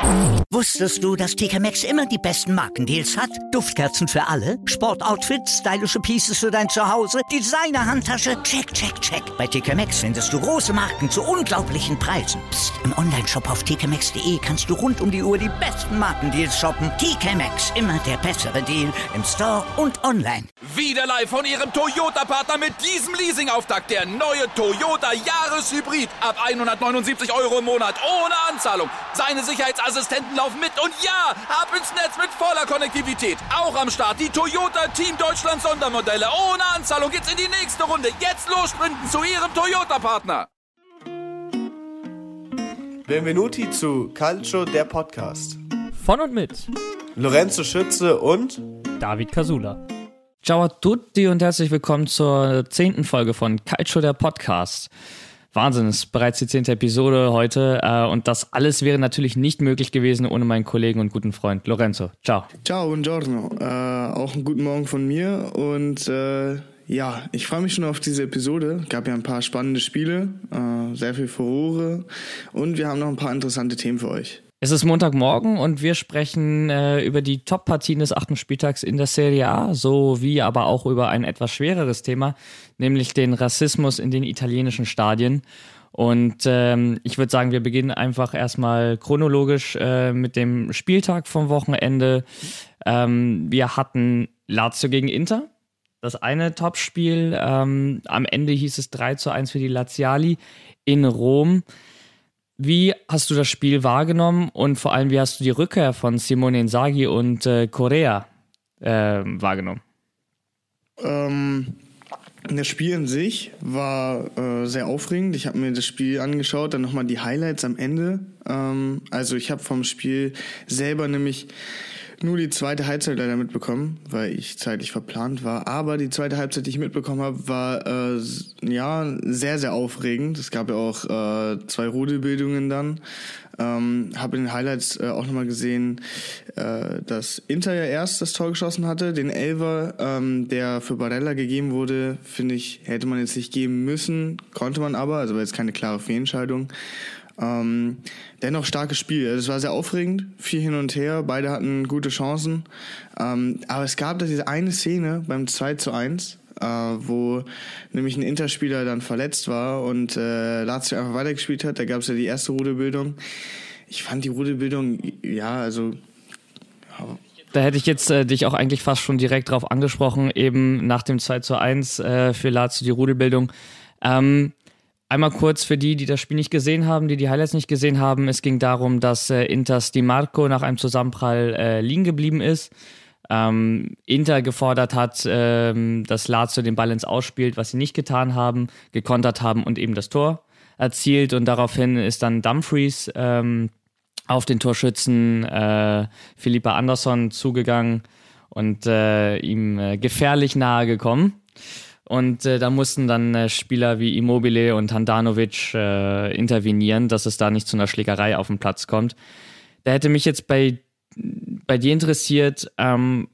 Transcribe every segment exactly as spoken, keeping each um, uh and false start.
Wusstest du, dass T K Maxx immer die besten Markendeals hat? Duftkerzen für alle, Sportoutfits, stylische Pieces für dein Zuhause, Designer-Handtasche, check, check, check. Bei T K Maxx findest du große Marken zu unglaublichen Preisen. Psst. Im Onlineshop auf t k maxx punkt d e kannst du rund um die Uhr die besten Markendeals shoppen. T K Maxx, immer der bessere Deal im Store und online. Wieder live von Ihrem Toyota-Partner mit diesem Leasing-Auftakt. Der neue Toyota Jahreshybrid. Ab hundertneunundsiebzig Euro im Monat. Ohne Anzahlung. Seine Sicherheitsassistenten laufen mit. Und ja, ab ins Netz mit voller Konnektivität. Auch am Start die Toyota Team Deutschland Sondermodelle. Ohne Anzahlung geht's in die nächste Runde. Jetzt los sprinten zu Ihrem Toyota-Partner. Benvenuti zu Calcio, der Podcast. Von und mit Lorenzo Schütze und David Casula. Ciao a tutti und herzlich willkommen zur zehnten Folge von Calcio, der Podcast. Wahnsinn, es ist bereits die zehnte Episode heute äh, und das alles wäre natürlich nicht möglich gewesen ohne meinen Kollegen und guten Freund Lorenzo. Ciao. Ciao, buongiorno. Äh, auch einen guten Morgen von mir und äh, ja, ich freue mich schon auf diese Episode. Es gab ja ein paar spannende Spiele, äh, sehr viel Furore und wir haben noch ein paar interessante Themen für euch. Es ist Montagmorgen und wir sprechen äh, über die Top-Partien des achten Spieltags in der Serie A, sowie aber auch über ein etwas schwereres Thema, nämlich den Rassismus in den italienischen Stadien. Und ähm, ich würde sagen, wir beginnen einfach erstmal chronologisch äh, mit dem Spieltag vom Wochenende. Ähm, wir hatten Lazio gegen Inter, das eine Topspiel. Ähm, am Ende hieß es drei zu eins für die Laziali in Rom. Wie hast du das Spiel wahrgenommen und vor allem, wie hast du die Rückkehr von Simone Inzaghi und äh, Correa äh, wahrgenommen? Ähm, das Spiel an sich war äh, sehr aufregend. Ich habe mir das Spiel angeschaut, dann nochmal die Highlights am Ende. Ähm, also ich habe vom Spiel selber nämlich nur die zweite Halbzeit leider mitbekommen, weil ich zeitlich verplant war. Aber die zweite Halbzeit, die ich mitbekommen habe, war äh, ja sehr, sehr aufregend. Es gab ja auch äh, zwei Rudelbildungen dann. Ähm, habe in den Highlights äh, auch nochmal gesehen, äh, dass Inter ja erst das Tor geschossen hatte. Den Elfer, ähm, der für Barella gegeben wurde, finde ich, hätte man jetzt nicht geben müssen. Konnte man aber, also war jetzt keine klare Fehlentscheidung. Ähm, dennoch starkes Spiel. Es war sehr aufregend, viel hin und her, beide hatten gute Chancen. Ähm, aber es gab da diese eine Szene beim zwei zu eins, äh, wo nämlich ein Interspieler dann verletzt war und äh, Lazio einfach weitergespielt hat. Da gab es ja die erste Rudelbildung. Ich fand die Rudelbildung, ja, also... Ja. Da hätte ich jetzt äh, dich auch eigentlich fast schon direkt drauf angesprochen, eben nach dem zwei zu eins äh, für Lazio die Rudelbildung. Ähm, Einmal kurz für die, die das Spiel nicht gesehen haben, die die Highlights nicht gesehen haben. Es ging darum, dass äh, Inters Di Marco nach einem Zusammenprall äh, liegen geblieben ist. Ähm, Inter gefordert hat, ähm, dass Lazio den Ball ins Aus spielt, was sie nicht getan haben, gekontert haben und eben das Tor erzielt. Und daraufhin ist dann Dumfries ähm, auf den Torschützen äh, Felipe Anderson zugegangen und äh, ihm äh, gefährlich nahe gekommen. Und äh, da mussten dann äh, Spieler wie Immobile und Handanovic äh, intervenieren, dass es da nicht zu einer Schlägerei auf den Platz kommt. Da hätte mich jetzt bei, bei dir interessiert, ähm,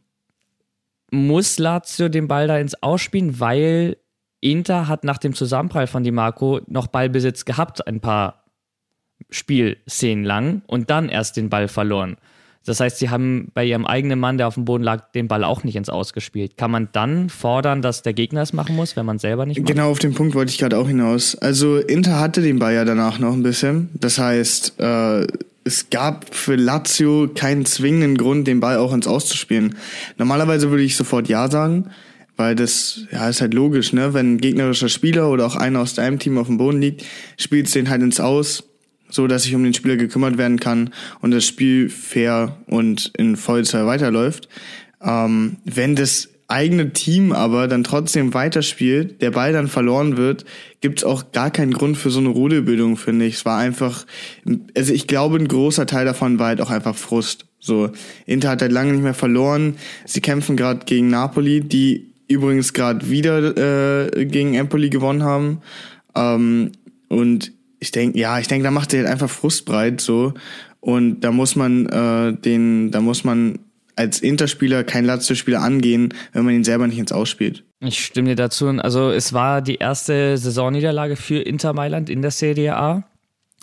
muss Lazio den Ball da ins Ausspielen, weil Inter hat nach dem Zusammenprall von Di Marco noch Ballbesitz gehabt, ein paar Spielszenen lang und dann erst den Ball verloren. Das heißt, sie haben bei ihrem eigenen Mann, der auf dem Boden lag, den Ball auch nicht ins Aus gespielt. Kann man dann fordern, dass der Gegner es machen muss, wenn man selber nicht macht? Genau, auf den Punkt wollte ich gerade auch hinaus. Also Inter hatte den Ball ja danach noch ein bisschen. Das heißt, äh, es gab für Lazio keinen zwingenden Grund, den Ball auch ins Aus zu spielen. Normalerweise würde ich sofort Ja sagen, weil das ja ist halt logisch, ne? Wenn ein gegnerischer Spieler oder auch einer aus deinem Team auf dem Boden liegt, spielst du den halt ins Aus, so dass sich um den Spieler gekümmert werden kann und das Spiel fair und in Vollzahl weiterläuft. Ähm, wenn das eigene Team aber dann trotzdem weiterspielt, der Ball dann verloren wird, gibt's auch gar keinen Grund für so eine Rudelbildung, finde ich. Es war einfach, also ich glaube, ein großer Teil davon war halt auch einfach Frust. So, Inter hat halt lange nicht mehr verloren. Sie kämpfen gerade gegen Napoli, die übrigens gerade wieder äh, gegen Empoli gewonnen haben. Ähm, und Ich denke, ja, ich denke, da macht er halt einfach Frust breit, so. Und da muss man äh, den, da muss man als Interspieler kein Lazio-Spieler angehen, wenn man ihn selber nicht ins Ausspielt. Ich stimme dir dazu. Also es war die erste Saisonniederlage für Inter Mailand in der Serie A.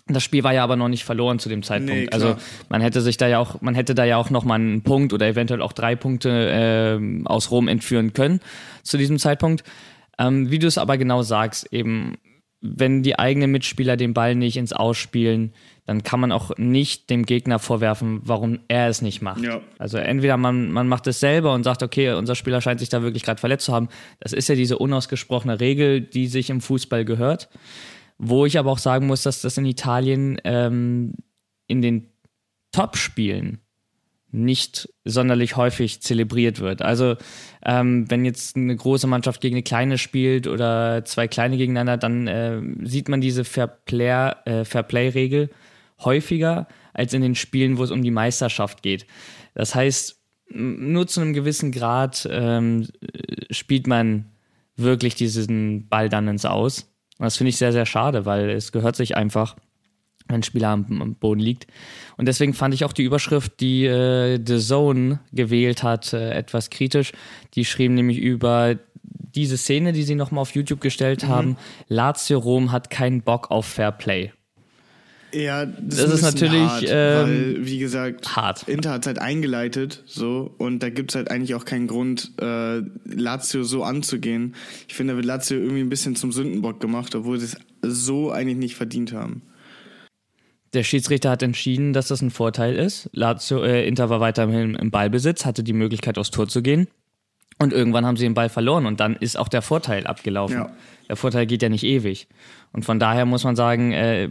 Das Spiel war ja aber noch nicht verloren zu dem Zeitpunkt. Nee, also man hätte sich da ja auch, man hätte da ja auch noch mal einen Punkt oder eventuell auch drei Punkte äh, aus Rom entführen können zu diesem Zeitpunkt. Ähm, wie du es aber genau sagst, eben, wenn die eigenen Mitspieler den Ball nicht ins Ausspielen, dann kann man auch nicht dem Gegner vorwerfen, warum er es nicht macht. Ja. Also entweder man, man macht es selber und sagt, okay, unser Spieler scheint sich da wirklich gerade verletzt zu haben. Das ist ja diese unausgesprochene Regel, die sich im Fußball gehört. Wo ich aber auch sagen muss, dass das in Italien ähm, in den Top-Spielen nicht sonderlich häufig zelebriert wird. Also ähm, wenn jetzt eine große Mannschaft gegen eine kleine spielt oder zwei kleine gegeneinander, dann äh, sieht man diese Fairplay, äh, Fairplay-Regel häufiger als in den Spielen, wo es um die Meisterschaft geht. Das heißt, nur zu einem gewissen Grad ähm, spielt man wirklich diesen Ball dann ins Aus. Und das finde ich sehr, sehr schade, weil es gehört sich einfach, wenn ein Spieler am, am Boden liegt. Und deswegen fand ich auch die Überschrift, die äh, The Zone gewählt hat, äh, etwas kritisch. Die schrieben nämlich über diese Szene, die sie nochmal auf YouTube gestellt mhm. haben. Lazio Rom hat keinen Bock auf Fair Play. Ja, das, das ist natürlich hart, ähm, weil, wie gesagt, hart. Inter hat es halt eingeleitet, so, und da gibt es halt eigentlich auch keinen Grund, äh, Lazio so anzugehen. Ich finde, da wird Lazio irgendwie ein bisschen zum Sündenbock gemacht, obwohl sie es so eigentlich nicht verdient haben. Der Schiedsrichter hat entschieden, dass das ein Vorteil ist. Lazio, äh, Inter war weiterhin im Ballbesitz, hatte die Möglichkeit, aufs Tor zu gehen. Und irgendwann haben sie den Ball verloren und dann ist auch der Vorteil abgelaufen. Ja. Der Vorteil geht ja nicht ewig. Und von daher muss man sagen, äh,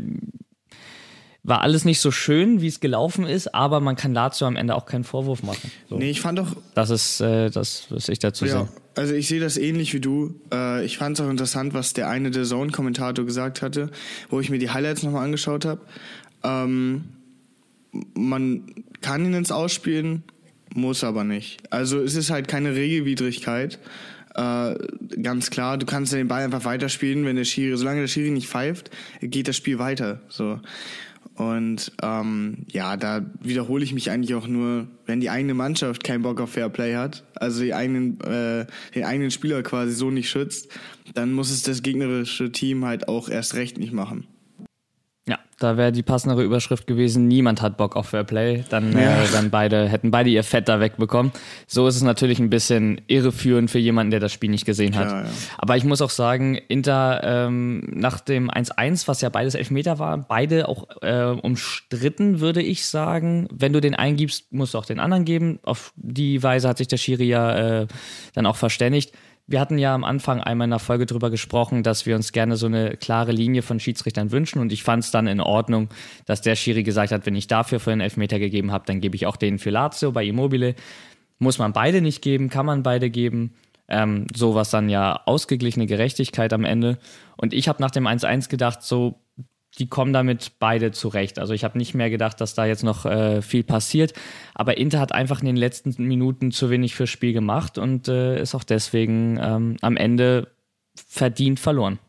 war alles nicht so schön, wie es gelaufen ist, aber man kann Lazio am Ende auch keinen Vorwurf machen. So. Nee, ich fand doch... Das ist äh, das, was ich dazu ja, sage. Also ich sehe das ähnlich wie du. Äh, ich fand es auch interessant, was der eine der Zone-Kommentator gesagt hatte, wo ich mir die Highlights nochmal angeschaut habe. Ähm, man kann ihn ins Ausspielen, muss aber nicht. Also es ist halt keine Regelwidrigkeit. Äh, ganz klar, du kannst den Ball einfach weiterspielen, wenn der Schiri, solange der Schiri nicht pfeift, geht das Spiel weiter. So. Und ähm, ja, da wiederhole ich mich eigentlich auch nur, wenn die eigene Mannschaft keinen Bock auf Fairplay hat, also die eigenen, äh, den eigenen Spieler quasi so nicht schützt, dann muss es das gegnerische Team halt auch erst recht nicht machen. Ja, da wäre die passendere Überschrift gewesen, niemand hat Bock auf Fairplay, dann, ja. äh, dann beide, hätten beide ihr Fett da wegbekommen. So ist es natürlich ein bisschen irreführend für jemanden, der das Spiel nicht gesehen hat. Ja, ja. Aber ich muss auch sagen, Inter ähm, nach dem eins eins, was ja beides Elfmeter war, beide auch äh, umstritten, würde ich sagen. Wenn du den eingibst, musst du auch den anderen geben. Auf die Weise hat sich der Schiri ja äh, dann auch verständigt. Wir hatten ja am Anfang einmal in der Folge drüber gesprochen, dass wir uns gerne so eine klare Linie von Schiedsrichtern wünschen und ich fand es dann in Ordnung, dass der Schiri gesagt hat, wenn ich dafür für einen Elfmeter gegeben habe, dann gebe ich auch den für Lazio bei Immobile. Muss man beide nicht geben, kann man beide geben. Ähm, so was dann ja ausgeglichene Gerechtigkeit am Ende. Und ich habe nach dem eins eins gedacht, so die kommen damit beide zurecht. Also ich habe nicht mehr gedacht, dass da jetzt noch äh, viel passiert. Aber Inter hat einfach in den letzten Minuten zu wenig fürs Spiel gemacht und äh, ist auch deswegen ähm, am Ende verdient verloren.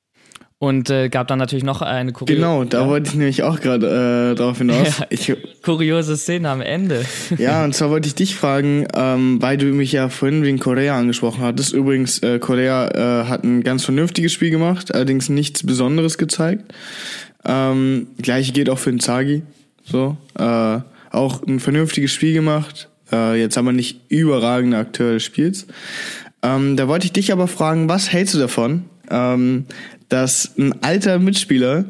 Und äh, gab dann natürlich noch eine kuriose... Genau, da ja. wollte ich nämlich auch gerade äh, drauf hinaus. Ja, ich, kuriose Szene am Ende. Ja, und zwar wollte ich dich fragen, ähm, weil du mich ja vorhin wegen Correa angesprochen hattest. Übrigens, äh, Correa äh, hat ein ganz vernünftiges Spiel gemacht, allerdings nichts Besonderes gezeigt. Ähm, Gleiche geht auch für Inzaghi. So, äh, auch ein vernünftiges Spiel gemacht. Äh, jetzt aber nicht überragender Akteur des Spiels. Ähm, da wollte ich dich aber fragen, was hältst du davon, ähm, dass ein alter Mitspieler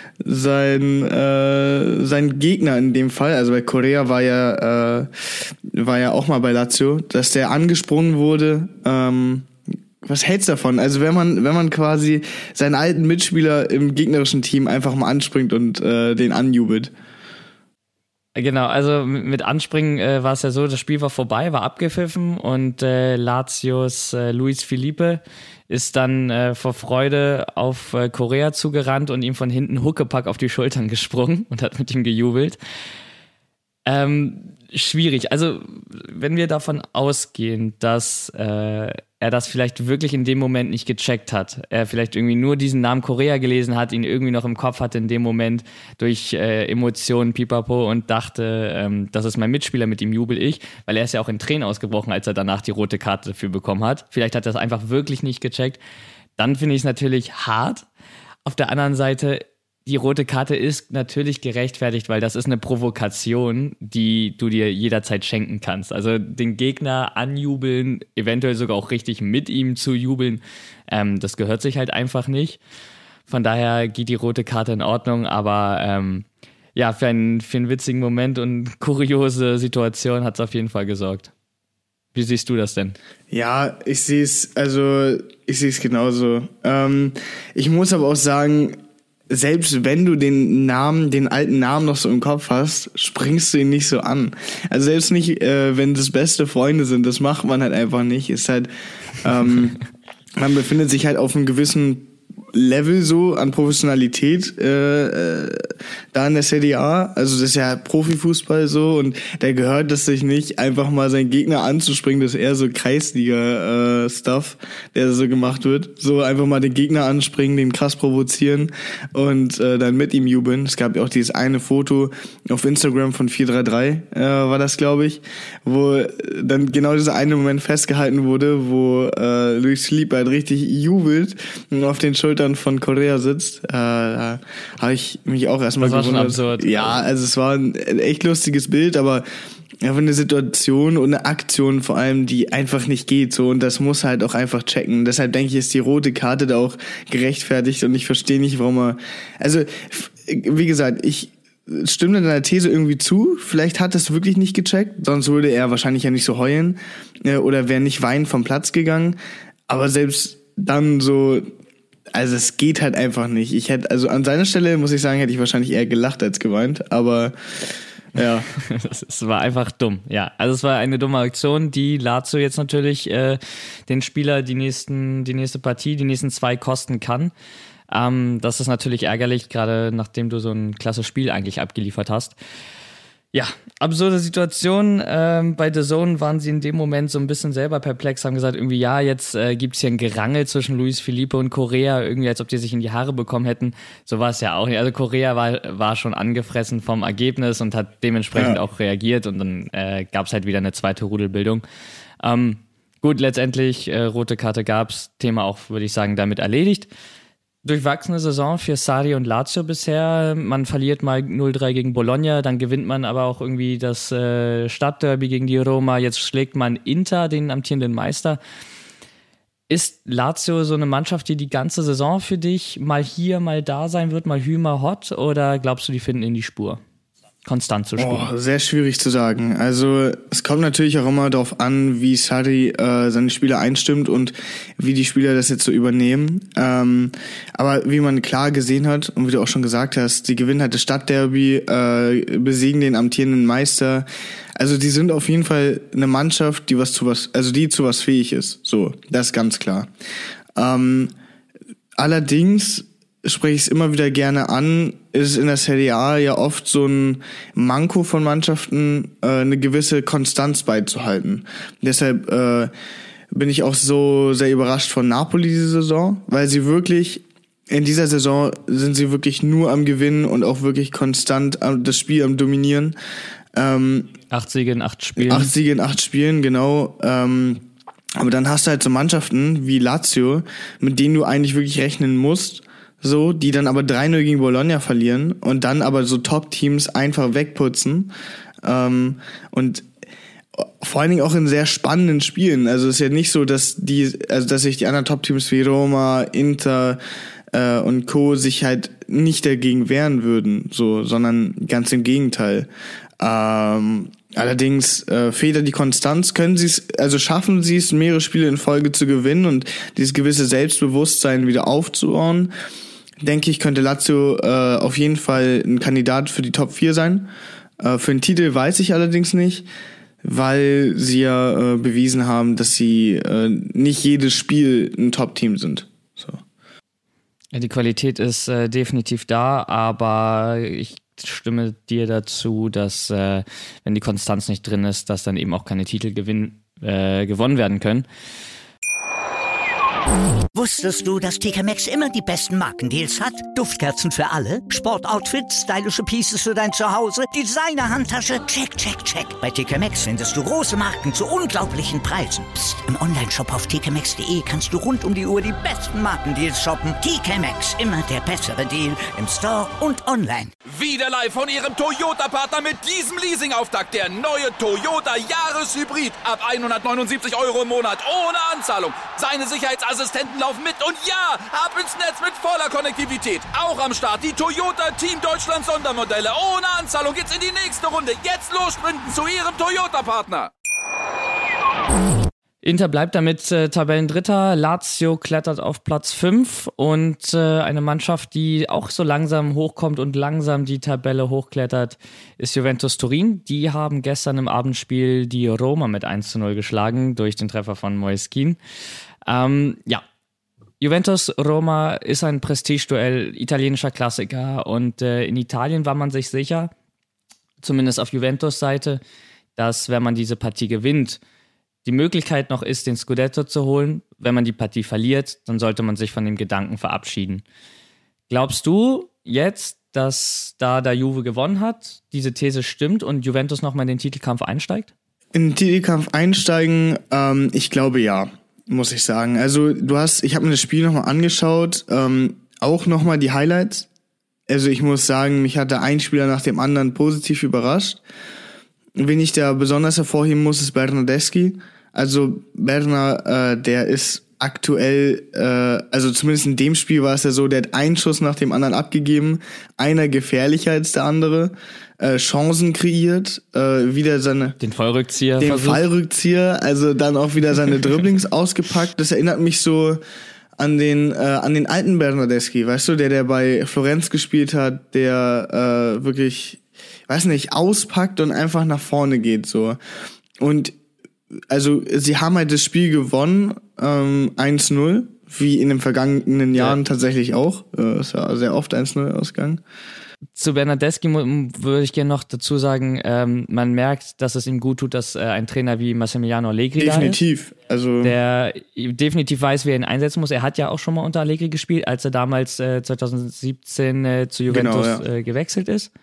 sein äh, sein Gegner in dem Fall, also bei Correa war ja äh, war ja auch mal bei Lazio, dass der angesprungen wurde. Ähm, was hältst du davon? Also wenn man wenn man quasi seinen alten Mitspieler im gegnerischen Team einfach mal anspringt und äh, den anjubelt. Genau, also mit Anspringen äh, war es ja so, das Spiel war vorbei, war abgepfiffen und äh, Lazios äh, Luis Felipe ist dann äh, vor Freude auf äh, Correa zugerannt und ihm von hinten Huckepack auf die Schultern gesprungen und hat mit ihm gejubelt. Ähm, schwierig, also wenn wir davon ausgehen, dass äh, er das vielleicht wirklich in dem Moment nicht gecheckt hat, er vielleicht irgendwie nur diesen Namen Correa gelesen hat, ihn irgendwie noch im Kopf hatte in dem Moment durch äh, Emotionen, Pipapo und dachte, ähm, das ist mein Mitspieler, mit ihm jubel ich, weil er ist ja auch in Tränen ausgebrochen, als er danach die rote Karte dafür bekommen hat. Vielleicht hat er es einfach wirklich nicht gecheckt. Dann finde ich es natürlich hart. Auf der anderen Seite, die rote Karte ist natürlich gerechtfertigt, weil das ist eine Provokation, die du dir jederzeit schenken kannst. Also den Gegner anjubeln, eventuell sogar auch richtig mit ihm zu jubeln, ähm, das gehört sich halt einfach nicht. Von daher geht die rote Karte in Ordnung, aber ähm, ja, für einen, für einen witzigen Moment und kuriose Situation hat es auf jeden Fall gesorgt. Wie siehst du das denn? Ja, ich sehe es, also ich sehe es genauso. Ähm, ich muss aber auch sagen, selbst wenn du den Namen, den alten Namen noch so im Kopf hast, springst du ihn nicht so an. Also selbst nicht, äh, wenn das beste Freunde sind, das macht man halt einfach nicht. Ist halt, ähm, man befindet sich halt auf einem gewissen Level so an Professionalität äh, äh, da in der Serie A, also das ist ja Profifußball so und da gehört es sich nicht, einfach mal seinen Gegner anzuspringen, das ist eher so Kreisliga-Stuff, äh, der so gemacht wird, so einfach mal den Gegner anspringen, den krass provozieren und äh, dann mit ihm jubeln. Es gab ja auch dieses eine Foto auf Instagram von vier drei drei, äh, war das glaube ich, wo dann genau dieser eine Moment festgehalten wurde, wo äh, Luis Felipe halt richtig jubelt und auf den Schultern von Correa sitzt, äh, da habe ich mich auch erstmal gewundert. Das war schon absurd. Ja, also es war ein echt lustiges Bild, aber einfach eine Situation und eine Aktion vor allem, die einfach nicht geht, so, und das muss halt auch einfach checken. Deshalb denke ich, ist die rote Karte da auch gerechtfertigt und ich verstehe nicht, warum er, also, wie gesagt, ich stimme deiner These irgendwie zu, vielleicht hat es wirklich nicht gecheckt, sonst würde er wahrscheinlich ja nicht so heulen, äh, oder wäre nicht weinend vom Platz gegangen, aber selbst dann so, also es geht halt einfach nicht. Ich hätte, also an seiner Stelle, muss ich sagen, hätte ich wahrscheinlich eher gelacht als geweint, aber ja. Es war einfach dumm, ja. Also es war eine dumme Aktion, die Lazio jetzt natürlich äh, den Spieler die nächsten, die nächste Partie, die nächsten zwei kosten kann. Ähm, das ist natürlich ärgerlich, gerade nachdem du so ein klasse Spiel eigentlich abgeliefert hast. Ja, absurde Situation. Ähm, bei The Zone waren sie in dem Moment so ein bisschen selber perplex, haben gesagt, irgendwie, ja, jetzt äh, gibt's hier ein Gerangel zwischen Luis Felipe und Correa, irgendwie, als ob die sich in die Haare bekommen hätten. So war es ja auch nicht. Also Correa war, war schon angefressen vom Ergebnis und hat dementsprechend ja auch reagiert und dann äh, gab's halt wieder eine zweite Rudelbildung. Ähm, gut, letztendlich, äh, rote Karte gab's, Thema auch, würde ich sagen, damit erledigt. Durchwachsene Saison für Sarri und Lazio bisher. Man verliert mal null drei gegen Bologna, dann gewinnt man aber auch irgendwie das äh, Stadtderby gegen die Roma. Jetzt schlägt man Inter, den amtierenden Meister. Ist Lazio so eine Mannschaft, die die ganze Saison für dich mal hier, mal da sein wird, mal hü, mal hot? Oder glaubst du, die finden in die Spur? Konstant zu spielen? Oh, sehr schwierig zu sagen. Also es kommt natürlich auch immer darauf an, wie Sarri äh, seine Spieler einstimmt und wie die Spieler das jetzt so übernehmen. Ähm, aber wie man klar gesehen hat und wie du auch schon gesagt hast, die gewinnen halt das Stadtderby, äh, besiegen den amtierenden Meister. Also die sind auf jeden Fall eine Mannschaft, die was zu was, also die zu was fähig ist. So, das ist ganz klar. Ähm, allerdings spreche ich es immer wieder gerne an, ist in der Serie A ja oft so ein Manko von Mannschaften, äh, eine gewisse Konstanz beizuhalten. Deshalb äh, bin ich auch so sehr überrascht von Napoli diese Saison, weil sie wirklich, in dieser Saison sind sie wirklich nur am Gewinnen und auch wirklich konstant am, das Spiel am Dominieren. Ähm, acht Siege in acht Spielen. Acht Siege in acht Spielen, genau. Ähm, aber dann hast du halt so Mannschaften wie Lazio, mit denen du eigentlich wirklich rechnen musst, so, die dann aber drei null gegen Bologna verlieren und dann aber so Top-Teams einfach wegputzen. Ähm, und vor allen Dingen auch in sehr spannenden Spielen. Also es ist ja nicht so, dass die, also dass sich die anderen Top-Teams wie Roma, Inter äh, und Co. sich halt nicht dagegen wehren würden, so, sondern ganz im Gegenteil. Ähm, allerdings äh, fehlt da die Konstanz, können sie es, also schaffen sie es, mehrere Spiele in Folge zu gewinnen und dieses gewisse Selbstbewusstsein wieder aufzubauen. Denke ich, könnte Lazio äh, auf jeden Fall ein Kandidat für die Top vier sein. Äh, für den Titel weiß ich allerdings nicht, weil sie ja äh, bewiesen haben, dass sie äh, nicht jedes Spiel ein Top-Team sind. So. Ja, die Qualität ist äh, definitiv da, aber ich stimme dir dazu, dass äh, wenn die Konstanz nicht drin ist, dass dann eben auch keine Titel gewinn, äh, gewonnen werden können. Wusstest du, dass T K Maxx immer die besten Markendeals hat? Duftkerzen für alle, Sportoutfits, stylische Pieces für dein Zuhause, Designer-Handtasche, check, check, check. Bei T K Maxx findest du große Marken zu unglaublichen Preisen. Psst. Im Onlineshop auf t k maxx punkt d e kannst du rund um die Uhr die besten Markendeals shoppen. T K Maxx, immer der bessere Deal im Store und online. Wieder live von Ihrem Toyota-Partner mit diesem Leasing-Auftakt. Der neue Toyota Jahreshybrid. Ab hundertneunundsiebzig Euro im Monat ohne Anzahlung. Seine Sicherheitsassistenten laufen mit und ja, ab ins Netz mit voller Konnektivität. Auch am Start die Toyota Team Deutschland Sondermodelle. Ohne Anzahlung geht's in die nächste Runde. Jetzt los sprinten zu Ihrem Toyota-Partner. Inter bleibt damit äh, Tabellendritter, Lazio klettert auf Platz fünf und äh, eine Mannschaft, die auch so langsam hochkommt und langsam die Tabelle hochklettert, ist Juventus Turin. Die haben gestern im Abendspiel die Roma mit eins zu null geschlagen durch den Treffer von Moiskin. Ähm, ja, Juventus Roma ist ein Prestigeduell, italienischer Klassiker und äh, in Italien war man sich sicher, zumindest auf Juventus Seite, dass wenn man diese Partie gewinnt, die Möglichkeit noch ist, den Scudetto zu holen. Wenn man die Partie verliert, dann sollte man sich von dem Gedanken verabschieden. Glaubst du jetzt, dass da der Juve gewonnen hat, diese These stimmt und Juventus nochmal in den Titelkampf einsteigt? In den Titelkampf einsteigen, ähm, ich glaube ja, muss ich sagen. Also du hast, ich habe mir das Spiel nochmal angeschaut, ähm, auch nochmal die Highlights. Also ich muss sagen, mich hat der ein Spieler nach dem anderen positiv überrascht. Wen ich da besonders hervorheben muss, ist Bernardeschi. Also Berner, äh, der ist aktuell, äh, also zumindest in dem Spiel war es ja so, der hat einen Schuss nach dem anderen abgegeben, einer gefährlicher als der andere, äh, Chancen kreiert, äh, wieder seine... Den Fallrückzieher. Den versucht. Fallrückzieher, also dann auch wieder seine Dribblings ausgepackt. Das erinnert mich so an den äh, an den alten Bernardeschi, weißt du, der der bei Florenz gespielt hat, der äh, wirklich... weiß nicht, auspackt und einfach nach vorne geht, so. Und, also, sie haben halt das Spiel gewonnen, ähm, eins null, wie in den vergangenen Jahren ja. tatsächlich auch. Es war sehr oft eins null ausgegangen. Zu Bernardeschi würde ich gerne noch dazu sagen, ähm, man merkt, dass es ihm gut tut, dass äh, ein Trainer wie Massimiliano Allegri definitiv. da ist. Also der definitiv weiß, wie er ihn einsetzen muss. Er hat ja auch schon mal unter Allegri gespielt, als er damals äh, zwanzig siebzehn äh, zu Juventus genau, ja. äh, gewechselt ist.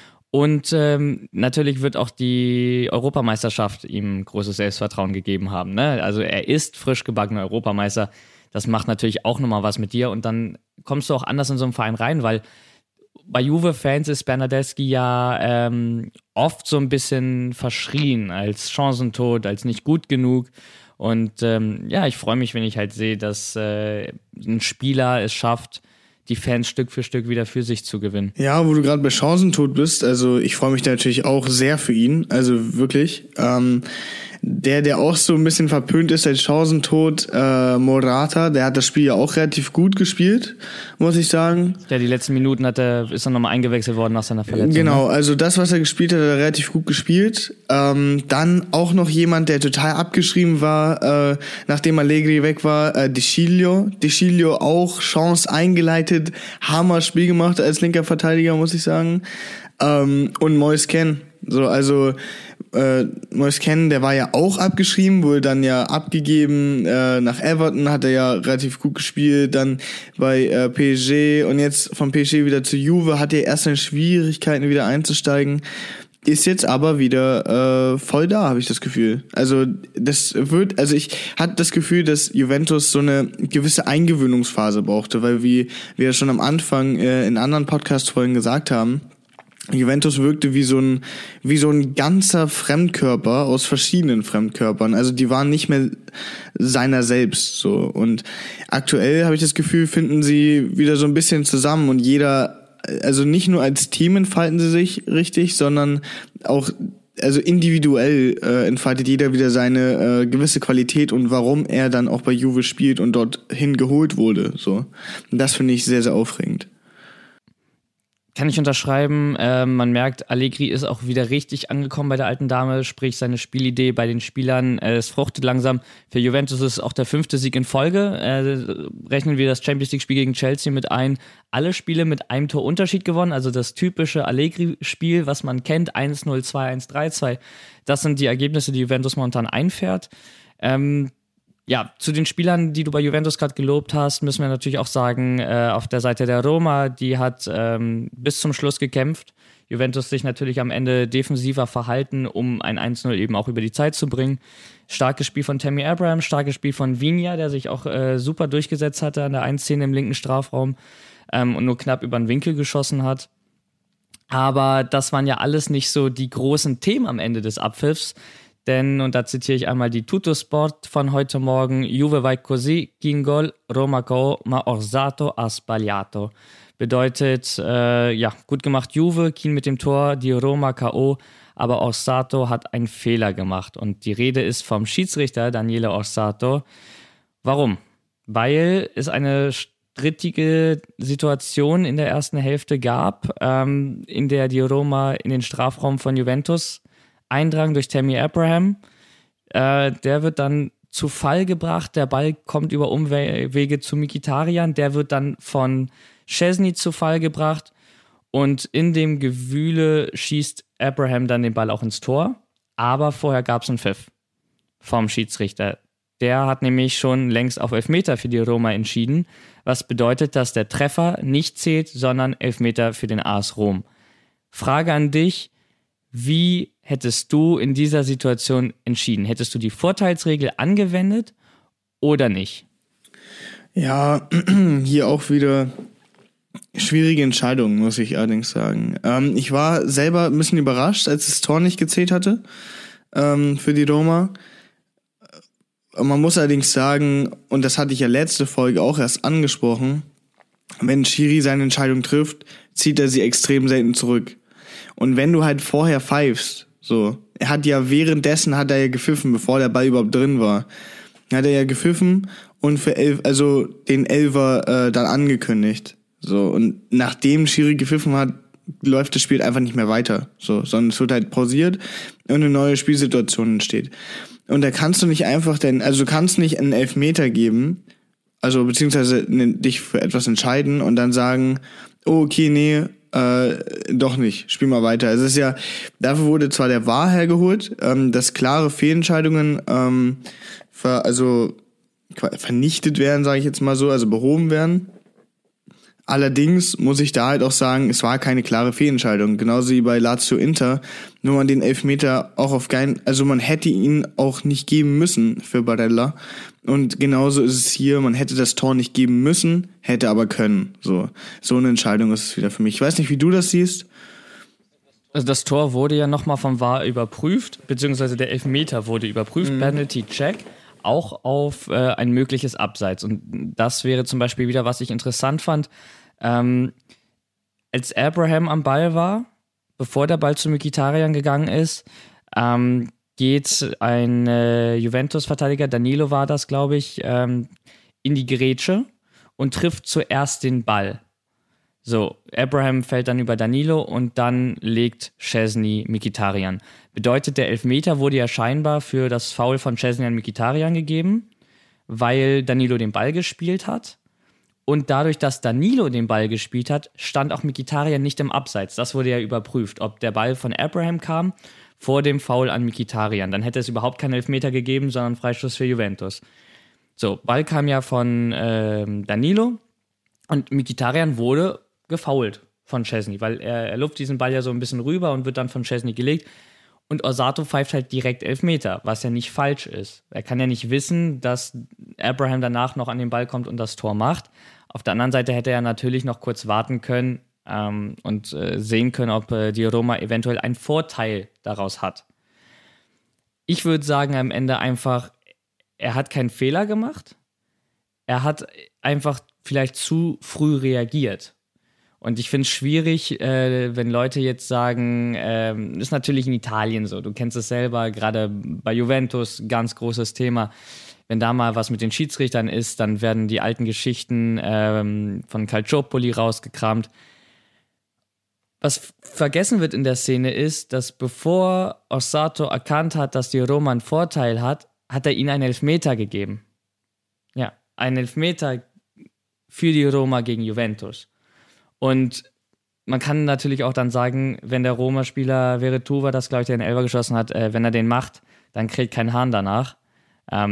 Und ähm, natürlich wird auch die Europameisterschaft ihm großes Selbstvertrauen gegeben haben. Ne? Also er ist frisch gebackener Europameister. Das macht natürlich auch nochmal was mit dir. Und dann kommst du auch anders in so einen Verein rein, weil bei Juve-Fans ist Bernardeschi ja ähm, oft so ein bisschen verschrien als Chancentod, als nicht gut genug. Und ähm, ja, ich freue mich, wenn ich halt sehe, dass äh, ein Spieler es schafft, die Fans Stück für Stück wieder für sich zu gewinnen. Ja, wo du gerade bei Chancentod bist, also ich freue mich da natürlich auch sehr für ihn, also wirklich. Ähm, der, der auch so ein bisschen verpönt ist als Chancentod, äh, Morata, der hat das Spiel ja auch relativ gut gespielt, muss ich sagen. Der die letzten Minuten hat, er, ist dann nochmal eingewechselt worden nach seiner Verletzung. Genau, also das, was er gespielt hat, hat er relativ gut gespielt. Ähm, dann auch noch jemand, der total abgeschrieben war, äh, nachdem Allegri weg war, äh, De Sciglio. De Sciglio auch Chance eingeleitet, Hammer Spiel gemacht als linker Verteidiger, muss ich sagen. Ähm, und Moisken. So, also äh, Moisken, der war ja auch abgeschrieben, wurde dann ja abgegeben äh, nach Everton, hat er ja relativ gut gespielt, dann bei äh, P S G und jetzt von P S G wieder zu Juve, hat er erst seine Schwierigkeiten wieder einzusteigen, ist jetzt aber wieder äh, voll da, habe ich das Gefühl. Also das wird, also ich hatte das Gefühl, dass Juventus so eine gewisse Eingewöhnungsphase brauchte, weil wie wir schon am Anfang äh, in anderen Podcast-Folgen gesagt haben, Juventus wirkte wie so ein wie so ein ganzer Fremdkörper aus verschiedenen Fremdkörpern. Also die waren nicht mehr seiner selbst so. Und aktuell habe ich das Gefühl, finden sie wieder so ein bisschen zusammen und jeder, also nicht nur als Team entfalten sie sich richtig, sondern auch also individuell äh, entfaltet jeder wieder seine äh, gewisse Qualität und warum er dann auch bei Juve spielt und dorthin geholt wurde. So, und das finde ich sehr sehr aufregend. Kann ich unterschreiben. Äh, man merkt, Allegri ist auch wieder richtig angekommen bei der alten Dame, sprich seine Spielidee bei den Spielern. Äh, es fruchtet langsam. Für Juventus ist es auch der fünfte Sieg in Folge. Äh, rechnen wir das Champions League-Spiel gegen Chelsea mit ein. Alle Spiele mit einem Torunterschied gewonnen, also das typische Allegri-Spiel, was man kennt, eins null, zwei eins, drei zwei. Das sind die Ergebnisse, die Juventus momentan einfährt. Ähm, ja, zu den Spielern, die du bei Juventus gerade gelobt hast, müssen wir natürlich auch sagen, äh, auf der Seite der Roma, die hat ähm, bis zum Schluss gekämpft. Juventus sich natürlich am Ende defensiver verhalten, um ein eins null eben auch über die Zeit zu bringen. Starkes Spiel von Tammy Abraham, starkes Spiel von Viña, der sich auch äh, super durchgesetzt hatte an der eins zehn im linken Strafraum ähm, und nur knapp über den Winkel geschossen hat. Aber das waren ja alles nicht so die großen Themen am Ende des Abpfiffs. Denn, und da zitiere ich einmal die Tuttosport von heute Morgen, Juve vai così, kin gol, Roma K O, ma Orsato ha sbagliato. Bedeutet, äh, ja, gut gemacht Juve, Keane mit dem Tor, die Roma K O, aber Orsato hat einen Fehler gemacht. Und die Rede ist vom Schiedsrichter Daniele Orsato. Warum? Weil es eine strittige Situation in der ersten Hälfte gab, ähm, in der die Roma in den Strafraum von Juventus eindrang durch Tammy Abraham. Äh, der wird dann zu Fall gebracht, der Ball kommt über Umwege zu Mkhitaryan, der wird dann von Szczesny zu Fall gebracht und in dem Gewühle schießt Abraham dann den Ball auch ins Tor, aber vorher gab es einen Pfiff vom Schiedsrichter. Der hat nämlich schon längst auf Elfmeter für die Roma entschieden, was bedeutet, dass der Treffer nicht zählt, sondern Elfmeter für den A S Rom. Frage an dich, wie hättest du in dieser Situation entschieden? Hättest du die Vorteilsregel angewendet oder nicht? Ja, hier auch wieder schwierige Entscheidung, muss ich allerdings sagen. Ähm, ich war selber ein bisschen überrascht, als das Tor nicht gezählt hatte ähm, für die Roma. Man muss allerdings sagen, und das hatte ich ja letzte Folge auch erst angesprochen, wenn Schiri seine Entscheidung trifft, zieht er sie extrem selten zurück. Und wenn du halt vorher pfeifst, so, er hat ja währenddessen hat er ja gepfiffen, bevor der Ball überhaupt drin war, hat er ja gepfiffen und für elf, also den Elfer äh, dann angekündigt. So, und nachdem Schiri gepfiffen hat, läuft das Spiel einfach nicht mehr weiter. So, sondern es wird halt pausiert und eine neue Spielsituation entsteht. Und da kannst du nicht einfach denn, also du kannst nicht einen Elfmeter geben, also beziehungsweise dich für etwas entscheiden und dann sagen, oh, okay, nee, äh, doch nicht, spiel mal weiter. Es ist ja, dafür wurde zwar der V A R hergeholt, ähm, dass klare Fehlentscheidungen ähm, ver, also vernichtet werden, sage ich jetzt mal so, also behoben werden. Allerdings muss ich da halt auch sagen, es war keine klare Fehlentscheidung. Genauso wie bei Lazio Inter, nur man den Elfmeter auch auf keinen, also man hätte ihn auch nicht geben müssen für Barella. Und genauso ist es hier, man hätte das Tor nicht geben müssen, hätte aber können. So, so eine Entscheidung ist es wieder für mich. Ich weiß nicht, wie du das siehst. Also das Tor wurde ja nochmal vom V A R überprüft, beziehungsweise der Elfmeter wurde überprüft, mhm. Penalty Check, auch auf äh, ein mögliches Abseits. Und das wäre zum Beispiel wieder, was ich interessant fand, ähm, als Abraham am Ball war, bevor der Ball zu Mkhitaryan gegangen ist, ähm, geht ein äh, Juventus-Verteidiger, Danilo war das, glaube ich, ähm, in die Grätsche und trifft zuerst den Ball. So, Abraham fällt dann über Danilo und dann legt Szczesny Mkhitaryan. Bedeutet, der Elfmeter wurde ja scheinbar für das Foul von Szczesny an Mkhitaryan gegeben, weil Danilo den Ball gespielt hat. Und dadurch, dass Danilo den Ball gespielt hat, stand auch Mkhitaryan nicht im Abseits. Das wurde ja überprüft, ob der Ball von Abraham kam vor dem Foul an Mkhitaryan. Dann hätte es überhaupt keinen Elfmeter gegeben, sondern Freistoß für Juventus. So, Ball kam ja von ähm, Danilo und Mkhitaryan wurde gefoult von Szczesny, weil er, er luft diesen Ball ja so ein bisschen rüber und wird dann von Szczesny gelegt. Und Orsato pfeift halt direkt Elfmeter, was ja nicht falsch ist. Er kann ja nicht wissen, dass Abraham danach noch an den Ball kommt und das Tor macht. Auf der anderen Seite hätte er natürlich noch kurz warten können ähm, und äh, sehen können, ob äh, die Roma eventuell einen Vorteil daraus hat. Ich würde sagen am Ende einfach, er hat keinen Fehler gemacht. Er hat einfach vielleicht zu früh reagiert. Und ich finde es schwierig, äh, wenn Leute jetzt sagen, äh, ist natürlich in Italien so, du kennst es selber, gerade bei Juventus, ganz großes Thema. Wenn da mal was mit den Schiedsrichtern ist, dann werden die alten Geschichten ähm, von Calciopoli rausgekramt. Was vergessen wird in der Szene ist, dass bevor Orsato erkannt hat, dass die Roma einen Vorteil hat, hat er ihnen einen Elfmeter gegeben. Ja, einen Elfmeter für die Roma gegen Juventus. Und man kann natürlich auch dann sagen, wenn der Roma-Spieler Veretuva, das glaube ich, der den Elfer geschossen hat, äh, wenn er den macht, dann kriegt kein Hahn danach. Ähm,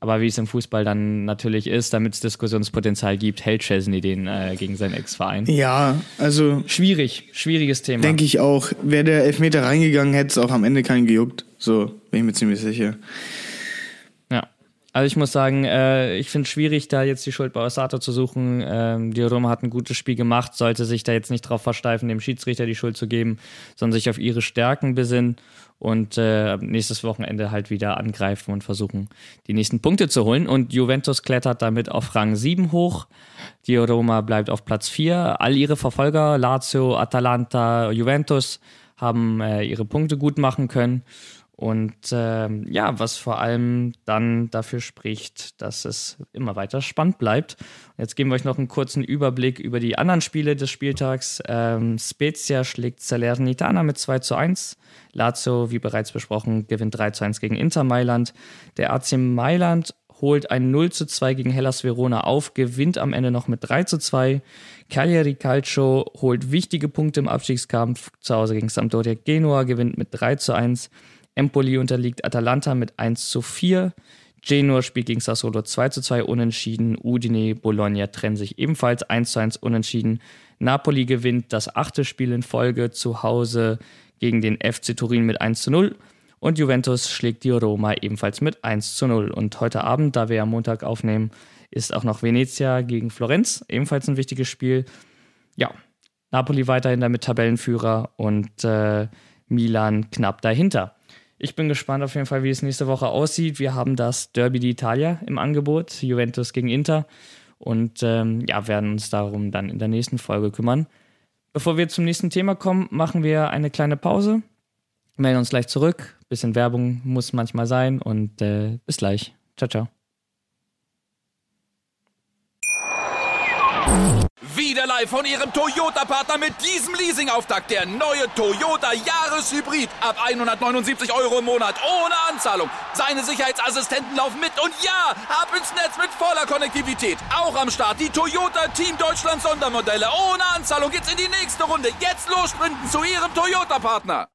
Aber wie es im Fußball dann natürlich ist, damit es Diskussionspotenzial gibt, hält Szczęsny den äh, gegen seinen Ex-Verein. Ja, also... Schwierig, schwieriges Thema. Denke ich auch. Wäre der Elfmeter reingegangen, hätte es auch am Ende keinen gejuckt. So, bin ich mir ziemlich sicher. Ja, also ich muss sagen, äh, ich finde es schwierig, da jetzt die Schuld bei Ossato zu suchen. Ähm, die Roma hat ein gutes Spiel gemacht, sollte sich da jetzt nicht drauf versteifen, dem Schiedsrichter die Schuld zu geben, sondern sich auf ihre Stärken besinnen und äh, nächstes Wochenende halt wieder angreifen und versuchen, die nächsten Punkte zu holen. Und Juventus klettert damit auf Rang sieben hoch. Die Roma bleibt auf Platz vier. All ihre Verfolger, Lazio, Atalanta, Juventus, haben äh, ihre Punkte gut machen können. Und äh, ja, was vor allem dann dafür spricht, dass es immer weiter spannend bleibt. Jetzt geben wir euch noch einen kurzen Überblick über die anderen Spiele des Spieltags. Ähm, Spezia schlägt Salernitana mit zwei zu eins. Lazio, wie bereits besprochen, gewinnt drei zu eins gegen Inter Mailand. Der A C Mailand holt ein null zu zwei gegen Hellas Verona auf, gewinnt am Ende noch mit drei zu zwei. Cagliari Calcio holt wichtige Punkte im Abstiegskampf zu Hause gegen Sampdoria Genua, gewinnt mit drei zu eins. Empoli unterliegt Atalanta mit eins zu vier. Genoa spielt gegen Sassuolo zwei zu zwei unentschieden. Udine, Bologna trennen sich ebenfalls eins zu eins unentschieden. Napoli gewinnt das achte Spiel in Folge zu Hause gegen den F C Turin mit eins zu null. Und Juventus schlägt die Roma ebenfalls mit eins zu null. Und heute Abend, da wir am Montag aufnehmen, ist auch noch Venezia gegen Florenz. Ebenfalls ein wichtiges Spiel. Ja, Napoli weiterhin damit Tabellenführer und äh, Milan knapp dahinter. Ich bin gespannt auf jeden Fall, wie es nächste Woche aussieht. Wir haben das Derby d'Italia im Angebot, Juventus gegen Inter. Und ähm, ja, werden uns darum dann in der nächsten Folge kümmern. Bevor wir zum nächsten Thema kommen, machen wir eine kleine Pause. Melden uns gleich zurück. Bisschen Werbung muss manchmal sein. Und äh, bis gleich. Ciao, ciao. Wieder live von Ihrem Toyota-Partner mit diesem Leasing-Auftakt. Der neue Toyota Jahreshybrid. Ab hundertneunundsiebzig Euro im Monat. Ohne Anzahlung. Seine Sicherheitsassistenten laufen mit. Und ja, ab ins Netz mit voller Konnektivität. Auch am Start die Toyota Team Deutschland Sondermodelle. Ohne Anzahlung geht's in die nächste Runde. Jetzt los sprinten zu Ihrem Toyota-Partner.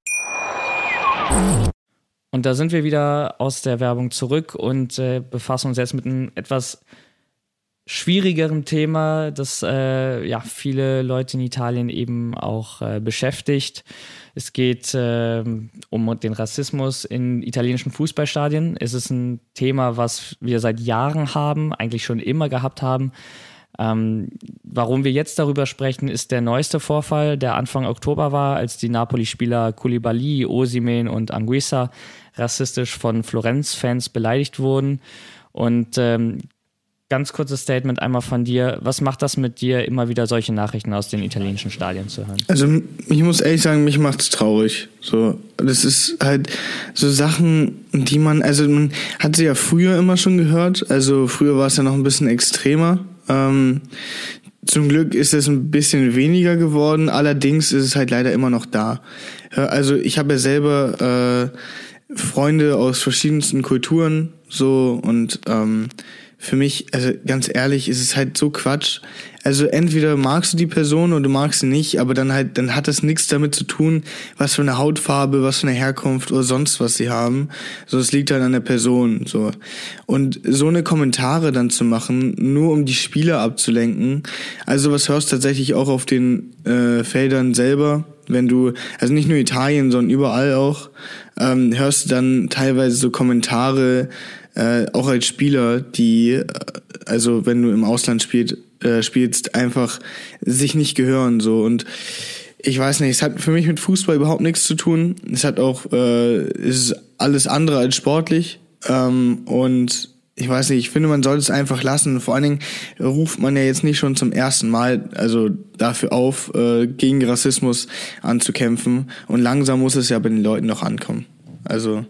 Und da sind wir wieder aus der Werbung zurück und äh, befassen uns jetzt mit einem etwas schwierigeren Thema, das äh, ja viele Leute in Italien eben auch äh, beschäftigt. Es geht äh, um den Rassismus in italienischen Fußballstadien. Es ist ein Thema, was wir seit Jahren haben, eigentlich schon immer gehabt haben. Ähm, warum wir jetzt darüber sprechen, ist der neueste Vorfall, der Anfang Oktober war, als die Napoli-Spieler Koulibaly, Osimhen und Anguissa rassistisch von Florenz-Fans beleidigt wurden. Und ähm, ganz kurzes Statement einmal von dir. Was macht das mit dir, immer wieder solche Nachrichten aus den italienischen Stadien zu hören? Also ich muss ehrlich sagen, mich macht's traurig. So, das ist halt so Sachen, die man, also man hat sie ja früher immer schon gehört. Also früher war es ja noch ein bisschen extremer. Ähm, zum Glück ist es ein bisschen weniger geworden. Allerdings ist es halt leider immer noch da. Also ich habe ja selber äh, Freunde aus verschiedensten Kulturen so und ähm, für mich, also ganz ehrlich, ist es halt so Quatsch. Also entweder magst du die Person oder du magst sie nicht, aber dann halt, dann hat das nichts damit zu tun, was für eine Hautfarbe, was für eine Herkunft oder sonst was sie haben. So, es liegt halt an der Person, so. Und so eine Kommentare dann zu machen, nur um die Spieler abzulenken, also was hörst du tatsächlich auch auf den äh, Feldern selber, wenn du, also nicht nur Italien, sondern überall auch, ähm, hörst du dann teilweise so Kommentare, Äh, auch als Spieler, die, äh, also wenn du im Ausland spielt, äh, spielst, einfach sich nicht gehören, so. Und ich weiß nicht, es hat für mich mit Fußball überhaupt nichts zu tun. Es hat auch, äh, es ist alles andere als sportlich. Ähm, und ich weiß nicht, ich finde, man sollte es einfach lassen. Vor allen Dingen ruft man ja jetzt nicht schon zum ersten Mal, also dafür auf, äh, gegen Rassismus anzukämpfen. Und langsam muss es ja bei den Leuten noch ankommen. Also,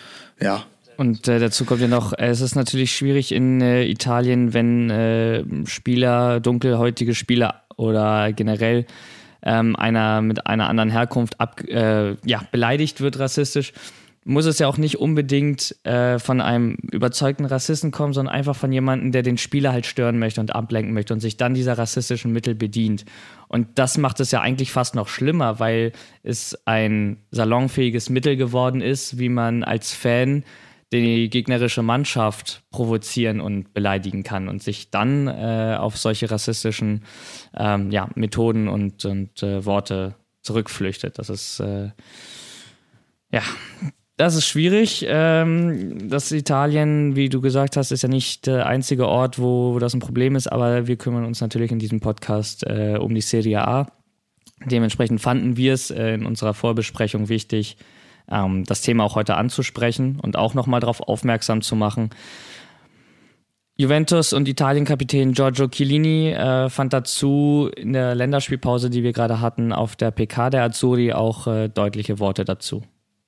ja. Und äh, dazu kommt ja noch, es ist natürlich schwierig in äh, Italien, wenn äh, Spieler, dunkelhäutige Spieler oder generell ähm, einer mit einer anderen Herkunft ab, äh, ja, beleidigt wird rassistisch, muss es ja auch nicht unbedingt äh, von einem überzeugten Rassisten kommen, sondern einfach von jemandem, der den Spieler halt stören möchte und ablenken möchte und sich dann dieser rassistischen Mittel bedient. Und das macht es ja eigentlich fast noch schlimmer, weil es ein salonfähiges Mittel geworden ist, wie man als Fan die gegnerische Mannschaft provozieren und beleidigen kann und sich dann äh, auf solche rassistischen ähm, ja, Methoden und, und äh, Worte zurückflüchtet. Das ist äh, ja, das ist schwierig. Ähm, das Italien, wie du gesagt hast, ist ja nicht der einzige Ort, wo, wo das ein Problem ist, aber wir kümmern uns natürlich in diesem Podcast äh, um die Serie A. Dementsprechend fanden wir es äh, in unserer Vorbesprechung wichtig, ähm, das Thema auch heute anzusprechen und auch nochmal darauf aufmerksam zu machen. Juventus und Italien-Kapitän Giorgio Chiellini äh, fand dazu in der Länderspielpause, die wir gerade hatten, auf der P K der Azzurri auch äh, deutliche Worte dazu.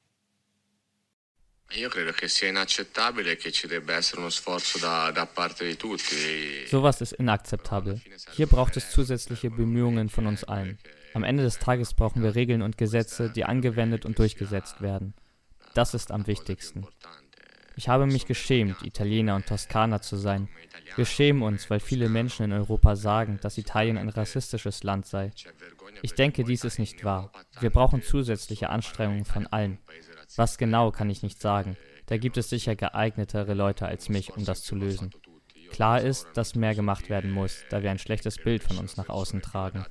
Io credo che sia inaccettabile che ci debba essere uno sforzo da, da parte di tutti. Sowas ist inakzeptabel. Hier braucht es zusätzliche Bemühungen von uns allen. Am Ende des Tages brauchen wir Regeln und Gesetze, die angewendet und durchgesetzt werden. Das ist am wichtigsten. Ich habe mich geschämt, Italiener und Toskaner zu sein. Wir schämen uns, weil viele Menschen in Europa sagen, dass Italien ein rassistisches Land sei. Ich denke, dies ist nicht wahr. Wir brauchen zusätzliche Anstrengungen von allen. Was genau, kann ich nicht sagen. Da gibt es sicher geeignetere Leute als mich, um das zu lösen. Klar ist, dass mehr gemacht werden muss, da wir ein schlechtes Bild von uns nach außen tragen.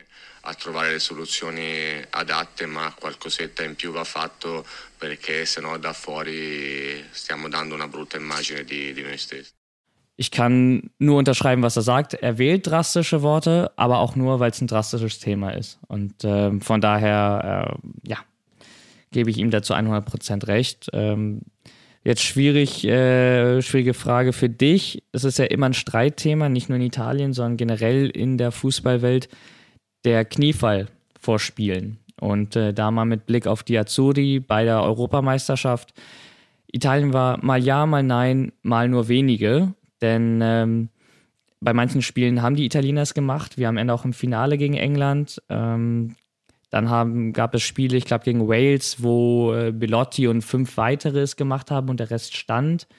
A trovare le soluzioni adatte, ma qualcosetta in più va fatto perché sennò da fuori stiamo dando una brutta immagine di, di noi stessi. Ich kann nur unterschreiben, was er sagt. Er wählt drastische Worte, aber auch nur, weil es ein drastisches Thema ist. Und äh, von daher, äh, ja, gebe ich ihm dazu hundert Prozent recht. Ähm, jetzt schwierig, äh, schwierige Frage für dich. Es ist ja immer ein Streitthema, nicht nur in Italien, sondern generell in der Fußballwelt. Der Kniefall vor Spielen. Und äh, da mal mit Blick auf die Azzurri bei der Europameisterschaft. Italien war mal ja, mal nein, mal nur wenige. Denn ähm, bei manchen Spielen haben die Italiener es gemacht. Wir haben am Ende auch im Finale gegen England. Ähm, dann haben, gab es Spiele, ich glaube gegen Wales, wo äh, Belotti und fünf weitere es gemacht haben und der Rest stand.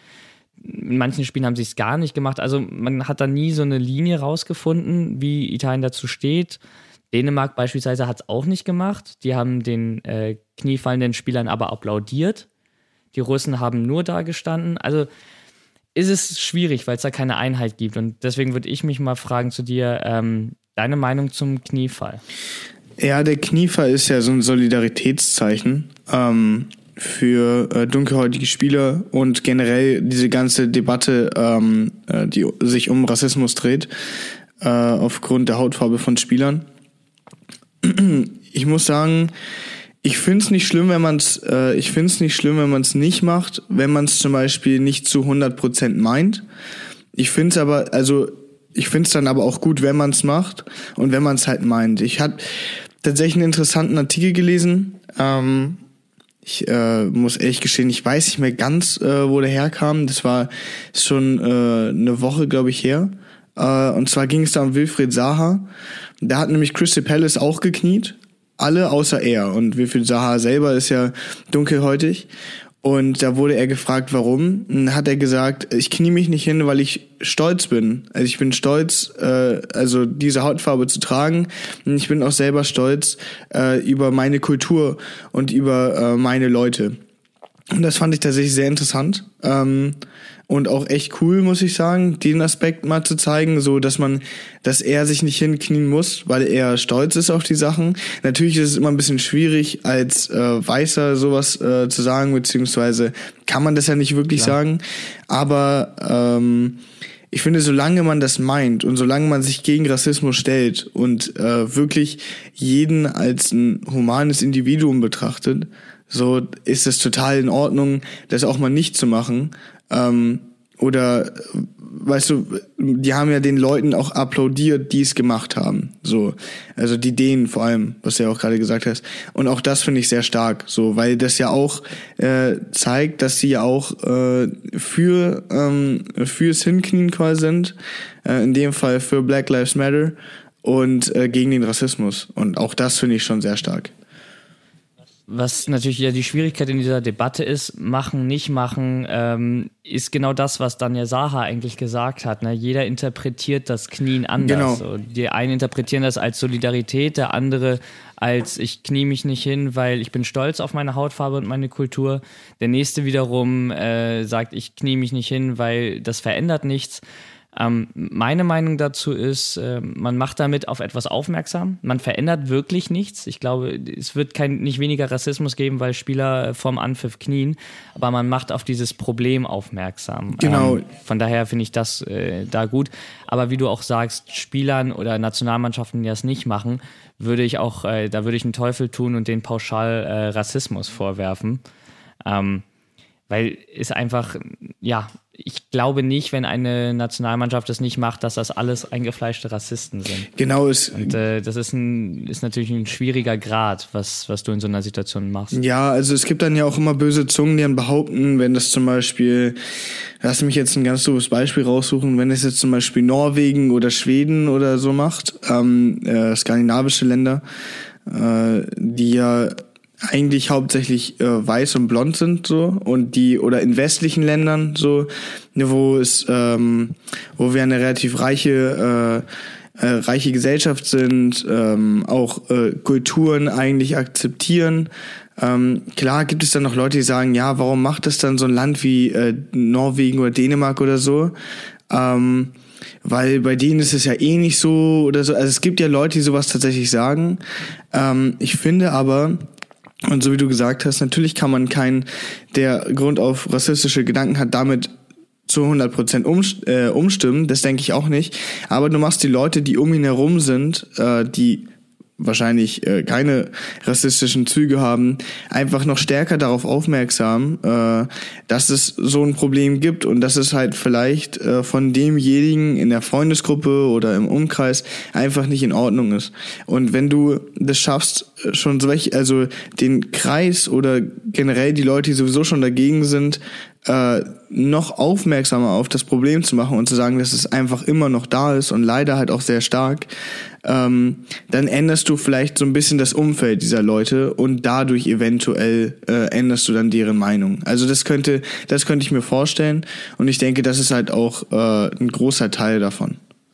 In manchen Spielen haben sie es gar nicht gemacht. Also man hat da nie so eine Linie rausgefunden, wie Italien dazu steht. Dänemark beispielsweise hat es auch nicht gemacht. Die haben den äh, kniefallenden Spielern aber applaudiert. Die Russen haben nur da gestanden. Also ist es schwierig, weil es da keine Einheit gibt. Und deswegen würde ich mich mal fragen zu dir, ähm, deine Meinung zum Kniefall. Ja, der Kniefall ist ja so ein Solidaritätszeichen ähm, für äh, dunkelhäutige Spieler und generell diese ganze Debatte, ähm, äh, die sich um Rassismus dreht, äh, aufgrund der Hautfarbe von Spielern. Ich muss sagen, ich finde es nicht schlimm, wenn man es, äh, ich finde es nicht schlimm, wenn man es nicht macht, wenn man es zum Beispiel nicht zu hundert Prozent meint. Ich finde es aber, also ich finde es dann aber auch gut, wenn man es macht und wenn man es halt meint. Ich hatte tatsächlich einen interessanten Artikel gelesen. Ähm, ich äh, muss ehrlich gestehen, ich weiß nicht mehr ganz, äh, wo der herkam. Das war schon äh, eine Woche, glaube ich, her. Äh, und zwar ging es da um Wilfried Zaha. Da hat nämlich Crystal Palace auch gekniet. Alle außer er. Und Wilfried Zaha selber ist ja dunkelhäutig. Und da wurde er gefragt, warum. Und dann hat er gesagt, ich knie mich nicht hin, weil ich stolz bin. Also ich bin stolz, äh, also diese Hautfarbe zu tragen. Und ich bin auch selber stolz äh, über meine Kultur und über äh, meine Leute. Und das fand ich tatsächlich sehr interessant. Ähm, und auch echt cool, muss ich sagen, den Aspekt mal zu zeigen, so dass man, dass er sich nicht hinknien muss, weil er stolz ist auf die Sachen. Natürlich ist es immer ein bisschen schwierig, als äh, Weißer sowas äh, zu sagen, beziehungsweise kann man das ja nicht wirklich Klar. sagen. Aber ähm, ich finde, solange man das meint und solange man sich gegen Rassismus stellt und äh, wirklich jeden als ein humanes Individuum betrachtet, so ist es total in Ordnung, das auch mal nicht zu machen. Ähm, oder, weißt du, die haben ja den Leuten auch applaudiert, die es gemacht haben. So, also die Dänen vor allem, was du ja auch gerade gesagt hast. Und auch das finde ich sehr stark, so, weil das ja auch äh, zeigt, dass sie ja auch äh, für ähm, fürs Hinknien quasi sind. Äh, in dem Fall für Black Lives Matter und äh, gegen den Rassismus. Und auch das finde ich schon sehr stark. was natürlich ja die Schwierigkeit in dieser Debatte ist, machen, nicht machen, ähm, ist genau das, was Daniel Saha eigentlich gesagt hat. Ne? Jeder interpretiert das Knien anders. Genau. So, die einen interpretieren das als Solidarität, der andere als ich knie mich nicht hin, weil ich bin stolz auf meine Hautfarbe und meine Kultur. Der nächste wiederum äh, sagt, ich knie mich nicht hin, weil das verändert nichts. Ähm, meine Meinung dazu ist, äh, man macht damit auf etwas aufmerksam. Man verändert wirklich nichts. Ich glaube, es wird kein, nicht weniger Rassismus geben, weil Spieler vorm Anpfiff knien, aber man macht auf dieses Problem aufmerksam. Genau. Ähm, von daher finde ich das äh, da gut. Aber wie du auch sagst, Spielern oder Nationalmannschaften, die das nicht machen, würde ich auch, äh, da würde ich einen Teufel tun und denen pauschal äh, Rassismus vorwerfen. Ähm, weil es einfach, ja, ich glaube nicht, wenn eine Nationalmannschaft das nicht macht, dass das alles eingefleischte Rassisten sind. Genau, es Und äh, das ist, ein, ist natürlich ein schwieriger Grad, was, was du in so einer Situation machst. Ja, also es gibt dann ja auch immer böse Zungen, die dann behaupten, wenn das zum Beispiel, lass mich jetzt ein ganz doofes Beispiel raussuchen, wenn es jetzt zum Beispiel Norwegen oder Schweden oder so macht, ähm, äh, skandinavische Länder, äh, die ja eigentlich hauptsächlich äh, weiß und blond sind so und die oder in westlichen Ländern so, wo es ähm, wo wir eine relativ reiche äh, äh, reiche Gesellschaft sind, ähm, auch äh, Kulturen eigentlich akzeptieren. Ähm, klar gibt es dann noch Leute, die sagen, ja, warum macht das dann so ein Land wie äh, Norwegen oder Dänemark oder so? Ähm, weil bei denen ist es ja eh nicht so oder so. Also es gibt ja Leute, die sowas tatsächlich sagen. Ähm, ich finde aber, und so wie du gesagt hast, natürlich kann man keinen, der Grund auf rassistische Gedanken hat, damit zu hundert Prozent umst- äh, umstimmen. Das denke ich auch nicht. Aber du machst die Leute, die um ihn herum sind, äh, die wahrscheinlich äh, keine rassistischen Züge haben, einfach noch stärker darauf aufmerksam, äh, dass es so ein Problem gibt und dass es halt vielleicht äh, von demjenigen in der Freundesgruppe oder im Umkreis einfach nicht in Ordnung ist. Und wenn du das schaffst, schon solch, also den Kreis oder generell die Leute, die sowieso schon dagegen sind, äh, noch aufmerksamer auf das Problem zu machen und zu sagen, dass es einfach immer noch da ist und leider halt auch sehr stark, ähm, dann änderst du vielleicht so ein bisschen das Umfeld dieser Leute und dadurch eventuell äh, änderst du dann deren Meinung. Also das könnte, das könnte ich mir vorstellen und ich denke, das ist halt auch äh, ein großer Teil davon.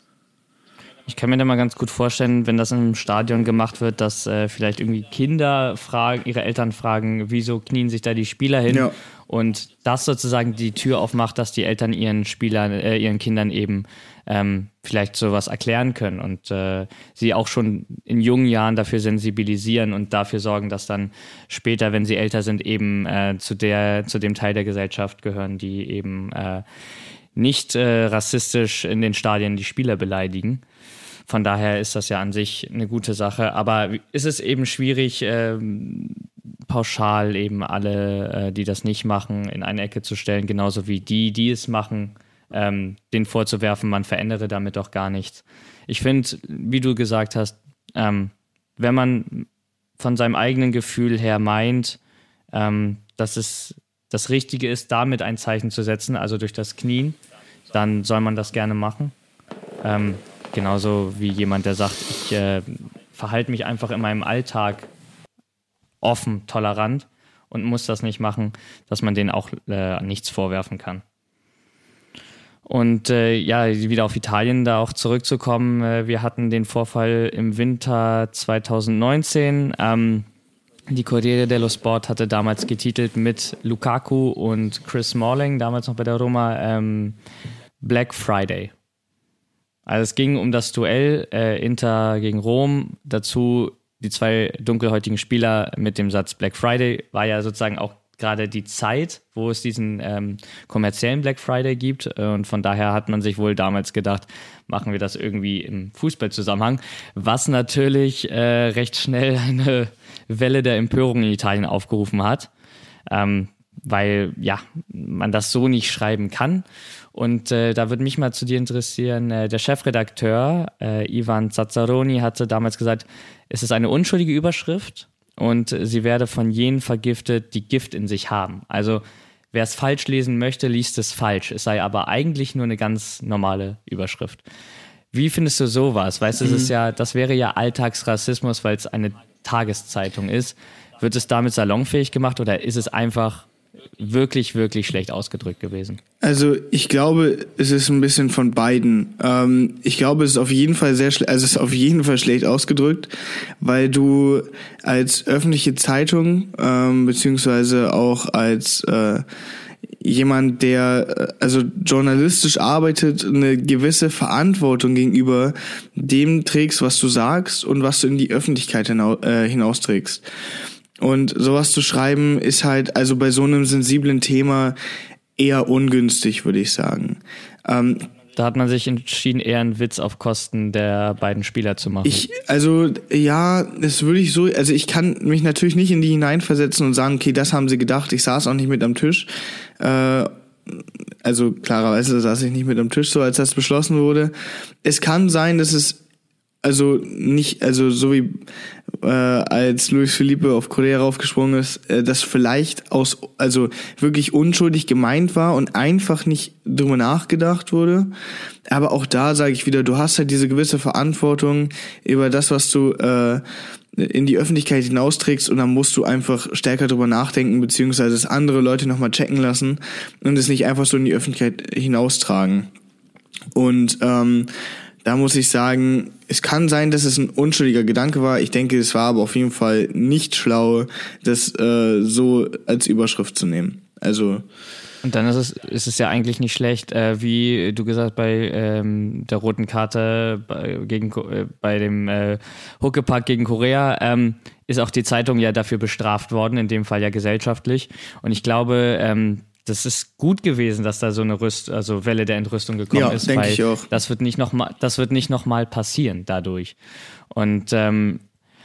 Ich kann mir da mal ganz gut vorstellen, wenn das im Stadion gemacht wird, dass äh, vielleicht irgendwie Kinder fragen, ihre Eltern fragen, wieso knien sich da die Spieler hin? Ja. Und das sozusagen die Tür aufmacht, dass die Eltern ihren Spielern, äh, ihren Kindern eben ähm, vielleicht sowas erklären können und äh, sie auch schon in jungen Jahren dafür sensibilisieren und dafür sorgen, dass dann später, wenn sie älter sind, eben äh, zu der, zu dem Teil der Gesellschaft gehören, die eben äh, nicht äh, rassistisch in den Stadien die Spieler beleidigen. Von daher ist das ja an sich eine gute Sache. Aber ist es eben schwierig, ähm, pauschal eben alle, äh, die das nicht machen, in eine Ecke zu stellen, genauso wie die, die es machen, ähm, denen vorzuwerfen, man verändere damit doch gar nichts. Ich finde, wie du gesagt hast, ähm, wenn man von seinem eigenen Gefühl her meint, ähm, dass es das Richtige ist, damit ein Zeichen zu setzen, also durch das Knien, dann soll man das gerne machen. Ähm, Genauso wie jemand, der sagt, ich äh, verhalte mich einfach in meinem Alltag offen, tolerant und muss das nicht machen, dass man denen auch äh, nichts vorwerfen kann. Und äh, ja, wieder auf Italien da auch zurückzukommen, äh, wir hatten den Vorfall im Winter zwanzig neunzehn. Ähm, die Corriere dello Sport hatte damals getitelt mit Lukaku und Chris Smalling, damals noch bei der Roma, ähm, Black Friday. Also es ging um das Duell äh, Inter gegen Rom, dazu die zwei dunkelhäutigen Spieler mit dem Satz Black Friday, war ja sozusagen auch gerade die Zeit, wo es diesen ähm, kommerziellen Black Friday gibt und von daher hat man sich wohl damals gedacht, machen wir das irgendwie im Fußballzusammenhang, was natürlich äh, recht schnell eine Welle der Empörung in Italien aufgerufen hat, ähm, weil ja, man das so nicht schreiben kann. Und äh, da würde mich mal zu dir interessieren, äh, der Chefredakteur äh, Ivan Zazzaroni hatte damals gesagt, es ist eine unschuldige Überschrift und äh, sie werde von jenen vergiftet, die Gift in sich haben. Also wer es falsch lesen möchte, liest es falsch. Es sei aber eigentlich nur eine ganz normale Überschrift. Wie findest du sowas? Weißt du, mhm. es ist ja, das wäre ja Alltagsrassismus, weil es eine Tageszeitung ist. wird es damit salonfähig gemacht oder ist es einfach wirklich, wirklich schlecht ausgedrückt gewesen? Also ich glaube, es ist ein bisschen von beiden. Ähm, ich glaube, es ist auf jeden Fall sehr schlecht, also es ist auf jeden Fall schlecht ausgedrückt, weil du als öffentliche Zeitung, ähm, beziehungsweise auch als äh, jemand, der also journalistisch arbeitet, eine gewisse Verantwortung gegenüber dem trägst, was du sagst und was du in die Öffentlichkeit hinaus, äh, hinausträgst. Und sowas zu schreiben ist halt also bei so einem sensiblen Thema eher ungünstig, würde ich sagen. Ähm, Da hat man sich entschieden, eher einen Witz auf Kosten der beiden Spieler zu machen. Ich, also, ja, das würde ich so, also ich kann mich natürlich nicht in die hineinversetzen und sagen, okay, das haben sie gedacht, ich saß auch nicht mit am Tisch. Äh, also klarerweise saß ich nicht mit am Tisch, so als das beschlossen wurde. Es kann sein, dass es also nicht, also so wie äh, als Luis Felipe auf Correa raufgesprungen ist, äh, das vielleicht aus, also wirklich unschuldig gemeint war und einfach nicht drüber nachgedacht wurde. Aber auch da sage ich wieder, du hast halt diese gewisse Verantwortung über das, was du äh, in die Öffentlichkeit hinausträgst und dann musst du einfach stärker drüber nachdenken, beziehungsweise es andere Leute nochmal checken lassen und es nicht einfach so in die Öffentlichkeit hinaustragen. Und ähm, da muss ich sagen, es kann sein, dass es ein unschuldiger Gedanke war. Ich denke, es war aber auf jeden Fall nicht schlau, das äh, so als Überschrift zu nehmen. Also und dann ist es, ist es ja eigentlich nicht schlecht, äh, wie du gesagt bei ähm, der roten Karte bei, gegen, äh, bei dem äh, Huckepack gegen Korea, ähm, ist auch die Zeitung ja dafür bestraft worden, in dem Fall ja gesellschaftlich. Und ich glaube, ähm, das ist gut gewesen, dass da so eine Rüst, also Welle der Entrüstung gekommen ja, ist, denke weil ich auch. das wird nicht noch mal, das wird nicht noch mal passieren dadurch. Und ähm,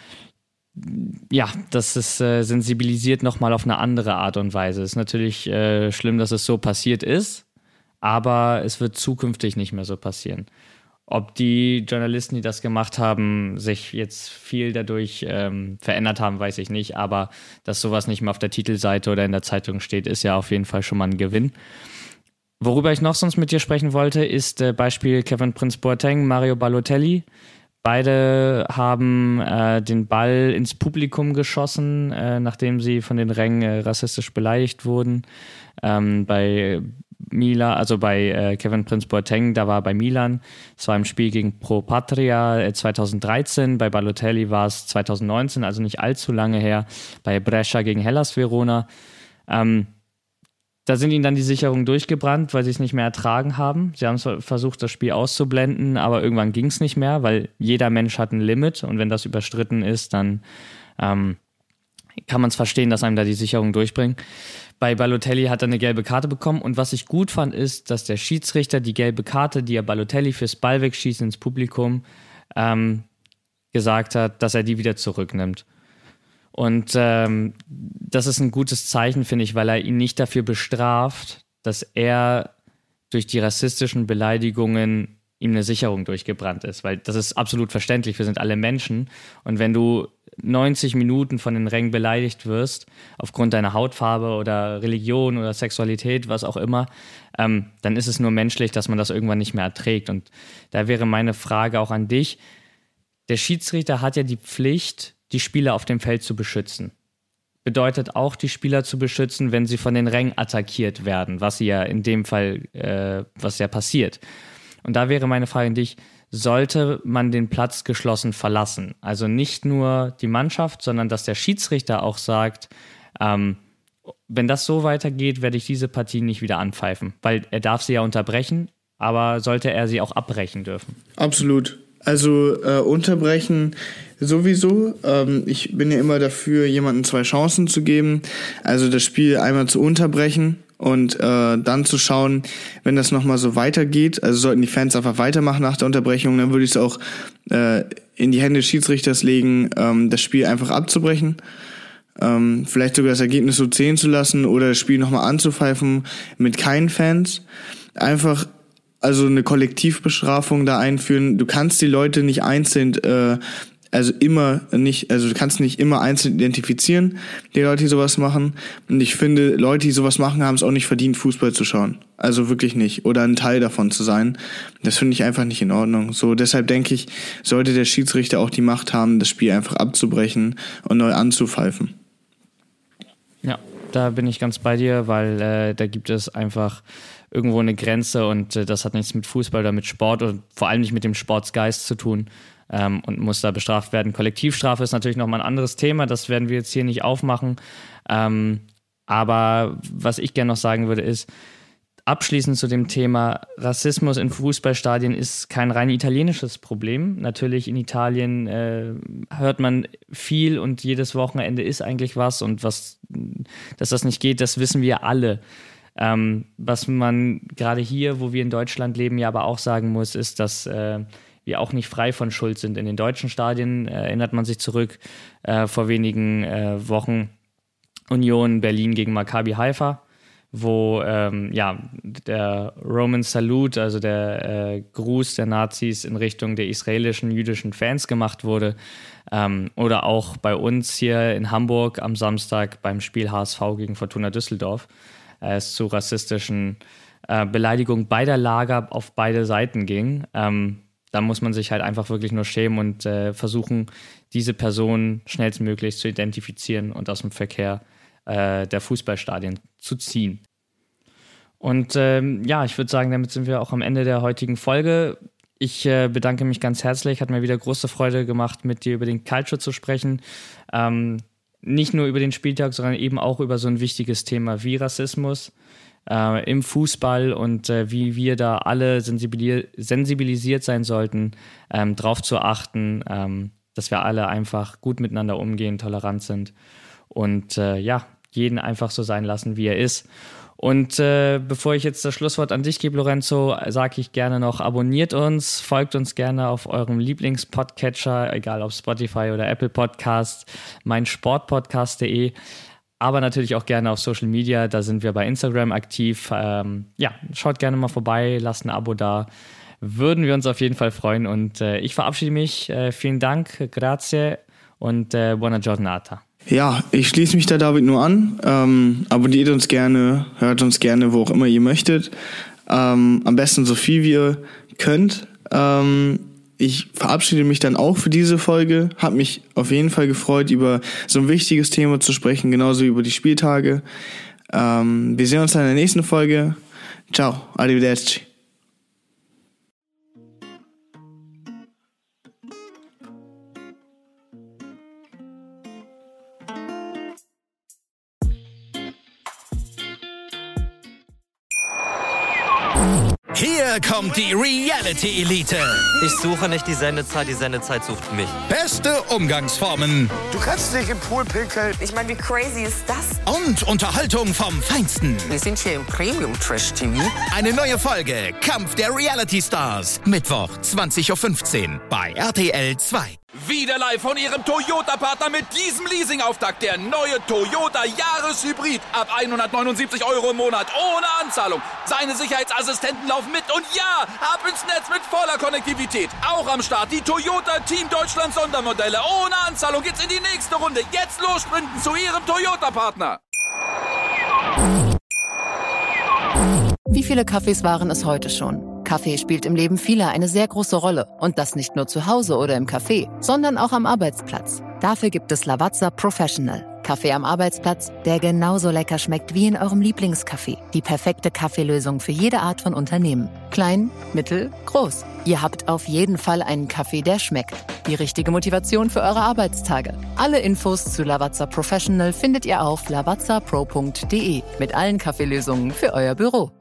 ja, das ist äh, sensibilisiert noch mal auf eine andere Art und Weise. Ist natürlich äh, schlimm, dass es so passiert ist, aber es wird zukünftig nicht mehr so passieren. Ob die Journalisten, die das gemacht haben, sich jetzt viel dadurch ähm, verändert haben, weiß ich nicht. Aber dass sowas nicht mehr auf der Titelseite oder in der Zeitung steht, ist ja auf jeden Fall schon mal ein Gewinn. Worüber ich noch sonst mit dir sprechen wollte, ist äh, Beispiel Kevin Prince Boateng, Mario Balotelli. Beide haben äh, den Ball ins Publikum geschossen, äh, nachdem sie von den Rängen äh, rassistisch beleidigt wurden. Ähm, bei Milan, also bei äh, Kevin Prince Boateng, da war bei Milan, es war im Spiel gegen Pro Patria äh, zweitausenddreizehn, bei Balotelli war es zweitausendneunzehn, also nicht allzu lange her, bei Brescia gegen Hellas Verona. Ähm, da sind ihnen dann die Sicherungen durchgebrannt, weil sie es nicht mehr ertragen haben. Sie haben versucht, das Spiel auszublenden, aber irgendwann ging es nicht mehr, weil jeder Mensch hat ein Limit und wenn das überstritten ist, dann ähm, kann man es verstehen, dass einem da die Sicherungen durchbringen. Bei Balotelli hat er eine gelbe Karte bekommen und was ich gut fand, ist, dass der Schiedsrichter die gelbe Karte, die er Balotelli fürs Ball wegschießen ins Publikum ähm, gesagt hat, dass er die wieder zurücknimmt. Und ähm, das ist ein gutes Zeichen, finde ich, weil er ihn nicht dafür bestraft, dass er durch die rassistischen Beleidigungen ihm eine Sicherung durchgebrannt ist, weil das ist absolut verständlich, wir sind alle Menschen und wenn du neunzig Minuten von den Rängen beleidigt wirst, aufgrund deiner Hautfarbe oder Religion oder Sexualität, was auch immer, ähm, dann ist es nur menschlich, dass man das irgendwann nicht mehr erträgt. Und da wäre meine Frage auch an dich, der Schiedsrichter hat ja die Pflicht, die Spieler auf dem Feld zu beschützen. Bedeutet auch, die Spieler zu beschützen, wenn sie von den Rängen attackiert werden, was ja in dem Fall, äh, was ja passiert. Und da wäre meine Frage an dich, sollte man den Platz geschlossen verlassen? Also nicht nur die Mannschaft, sondern dass der Schiedsrichter auch sagt, ähm, wenn das so weitergeht, werde ich diese Partie nicht wieder anpfeifen. Weil er darf sie ja unterbrechen, aber sollte er sie auch abbrechen dürfen? Absolut. Also äh, unterbrechen sowieso. Ähm, ich bin ja immer dafür, jemandem zwei Chancen zu geben. Also das Spiel einmal zu unterbrechen und äh, dann zu schauen, wenn das nochmal so weitergeht, also sollten die Fans einfach weitermachen nach der Unterbrechung, dann würde ich es auch äh, in die Hände des Schiedsrichters legen, ähm, das Spiel einfach abzubrechen. Ähm, vielleicht sogar das Ergebnis so zählen zu lassen oder das Spiel nochmal anzupfeifen mit keinen Fans. Einfach also eine Kollektivbestrafung da einführen. Du kannst die Leute nicht einzeln, äh, also immer nicht, also du kannst nicht immer einzeln identifizieren, die Leute, die sowas machen. Und ich finde, Leute, die sowas machen, haben es auch nicht verdient, Fußball zu schauen. Also wirklich nicht. Oder ein Teil davon zu sein. Das finde ich einfach nicht in Ordnung. So, deshalb denke ich, sollte der Schiedsrichter auch die Macht haben, das Spiel einfach abzubrechen und neu anzupfeifen. da bin ich ganz bei dir, weil äh, da gibt es einfach irgendwo eine Grenze und äh, das hat nichts mit Fußball oder mit Sport und vor allem nicht mit dem Sportsgeist zu tun ähm, und muss da bestraft werden. Kollektivstrafe ist natürlich nochmal ein anderes Thema, das werden wir jetzt hier nicht aufmachen. Ähm, aber was ich gerne noch sagen würde ist, abschließend zu dem Thema Rassismus in Fußballstadien ist kein rein italienisches Problem. Natürlich in Italien äh, hört man viel und jedes Wochenende ist eigentlich was und was, dass das nicht geht, das wissen wir alle. Ähm, was man gerade hier, wo wir in Deutschland leben, ja aber auch sagen muss, ist, dass äh, wir auch nicht frei von Schuld sind. In den deutschen Stadien äh, erinnert man sich zurück äh, vor wenigen äh, Wochen Union Berlin gegen Maccabi Haifa, wo ähm, ja, der Roman Salute, also der äh, Gruß der Nazis in Richtung der israelischen jüdischen Fans gemacht wurde. Ähm, oder auch bei uns hier in Hamburg am Samstag beim Spiel H S V gegen Fortuna Düsseldorf äh, es zu rassistischen äh, Beleidigungen beider Lager auf beide Seiten ging. Ähm, da muss man sich halt einfach wirklich nur schämen und äh, versuchen, diese Person schnellstmöglich zu identifizieren und aus dem Verkehr der Fußballstadien zu ziehen. Und ähm, ja, ich würde sagen, damit sind wir auch am Ende der heutigen Folge. Ich äh, bedanke mich ganz herzlich, hat mir wieder große Freude gemacht, mit dir über den Calcio zu sprechen. Ähm, nicht nur über den Spieltag, sondern eben auch über so ein wichtiges Thema wie Rassismus äh, im Fußball und äh, wie wir da alle sensibilis- sensibilisiert sein sollten, ähm, darauf zu achten, ähm, dass wir alle einfach gut miteinander umgehen, tolerant sind und äh, ja, jeden einfach so sein lassen, wie er ist. Und äh, bevor ich jetzt das Schlusswort an dich gebe, Lorenzo, sage ich gerne noch, abonniert uns, folgt uns gerne auf eurem Lieblings-Podcatcher, egal ob Spotify oder Apple Podcast, meinsportpodcast punkt de, aber natürlich auch gerne auf Social Media, da sind wir bei Instagram aktiv. Ähm, ja, schaut gerne mal vorbei, lasst ein Abo da, würden wir uns auf jeden Fall freuen. Und äh, ich verabschiede mich, äh, vielen Dank, grazie und äh, buona giornata. Ja, ich schließe mich da David nur an. Ähm, abonniert uns gerne, hört uns gerne, wo auch immer ihr möchtet. Ähm, am besten so viel wie ihr könnt. Ähm, ich verabschiede mich dann auch für diese Folge. Hab mich auf jeden Fall gefreut, über so ein wichtiges Thema zu sprechen, genauso wie über die Spieltage. Ähm, wir sehen uns dann in der nächsten Folge. Ciao, arrivederci. Hier kommt die Reality Elite. Ich suche nicht die Sendezeit, die Sendezeit sucht mich. Beste Umgangsformen. Du kannst nicht im Pool pinkeln. Ich meine, wie crazy ist das? Und Unterhaltung vom Feinsten. Wir sind hier im Premium-Trash-T V. Eine neue Folge Kampf der Reality Stars. Mittwoch, zwanzig Uhr fünfzehn bei R T L zwei. Wieder live von Ihrem Toyota-Partner mit diesem Leasing-Auftakt. Der neue Toyota Jahreshybrid. Ab hundertneunundsiebzig Euro im Monat. Ohne Anzahlung. Seine Sicherheitsassistenten laufen mit. Und ja, ab ins Netz mit voller Konnektivität. Auch am Start die Toyota Team Deutschland Sondermodelle. Ohne Anzahlung geht's in die nächste Runde. Jetzt los sprinten zu Ihrem Toyota-Partner. Wie viele Kaffees waren es heute schon? Kaffee spielt im Leben vieler eine sehr große Rolle. Und das nicht nur zu Hause oder im Café, sondern auch am Arbeitsplatz. Dafür gibt es Lavazza Professional. Kaffee am Arbeitsplatz, der genauso lecker schmeckt wie in eurem Lieblingscafé. Die perfekte Kaffeelösung für jede Art von Unternehmen. Klein, mittel, groß. Ihr habt auf jeden Fall einen Kaffee, der schmeckt. Die richtige Motivation für eure Arbeitstage. Alle Infos zu Lavazza Professional findet ihr auf lavazza pro punkt de mit allen Kaffeelösungen für euer Büro.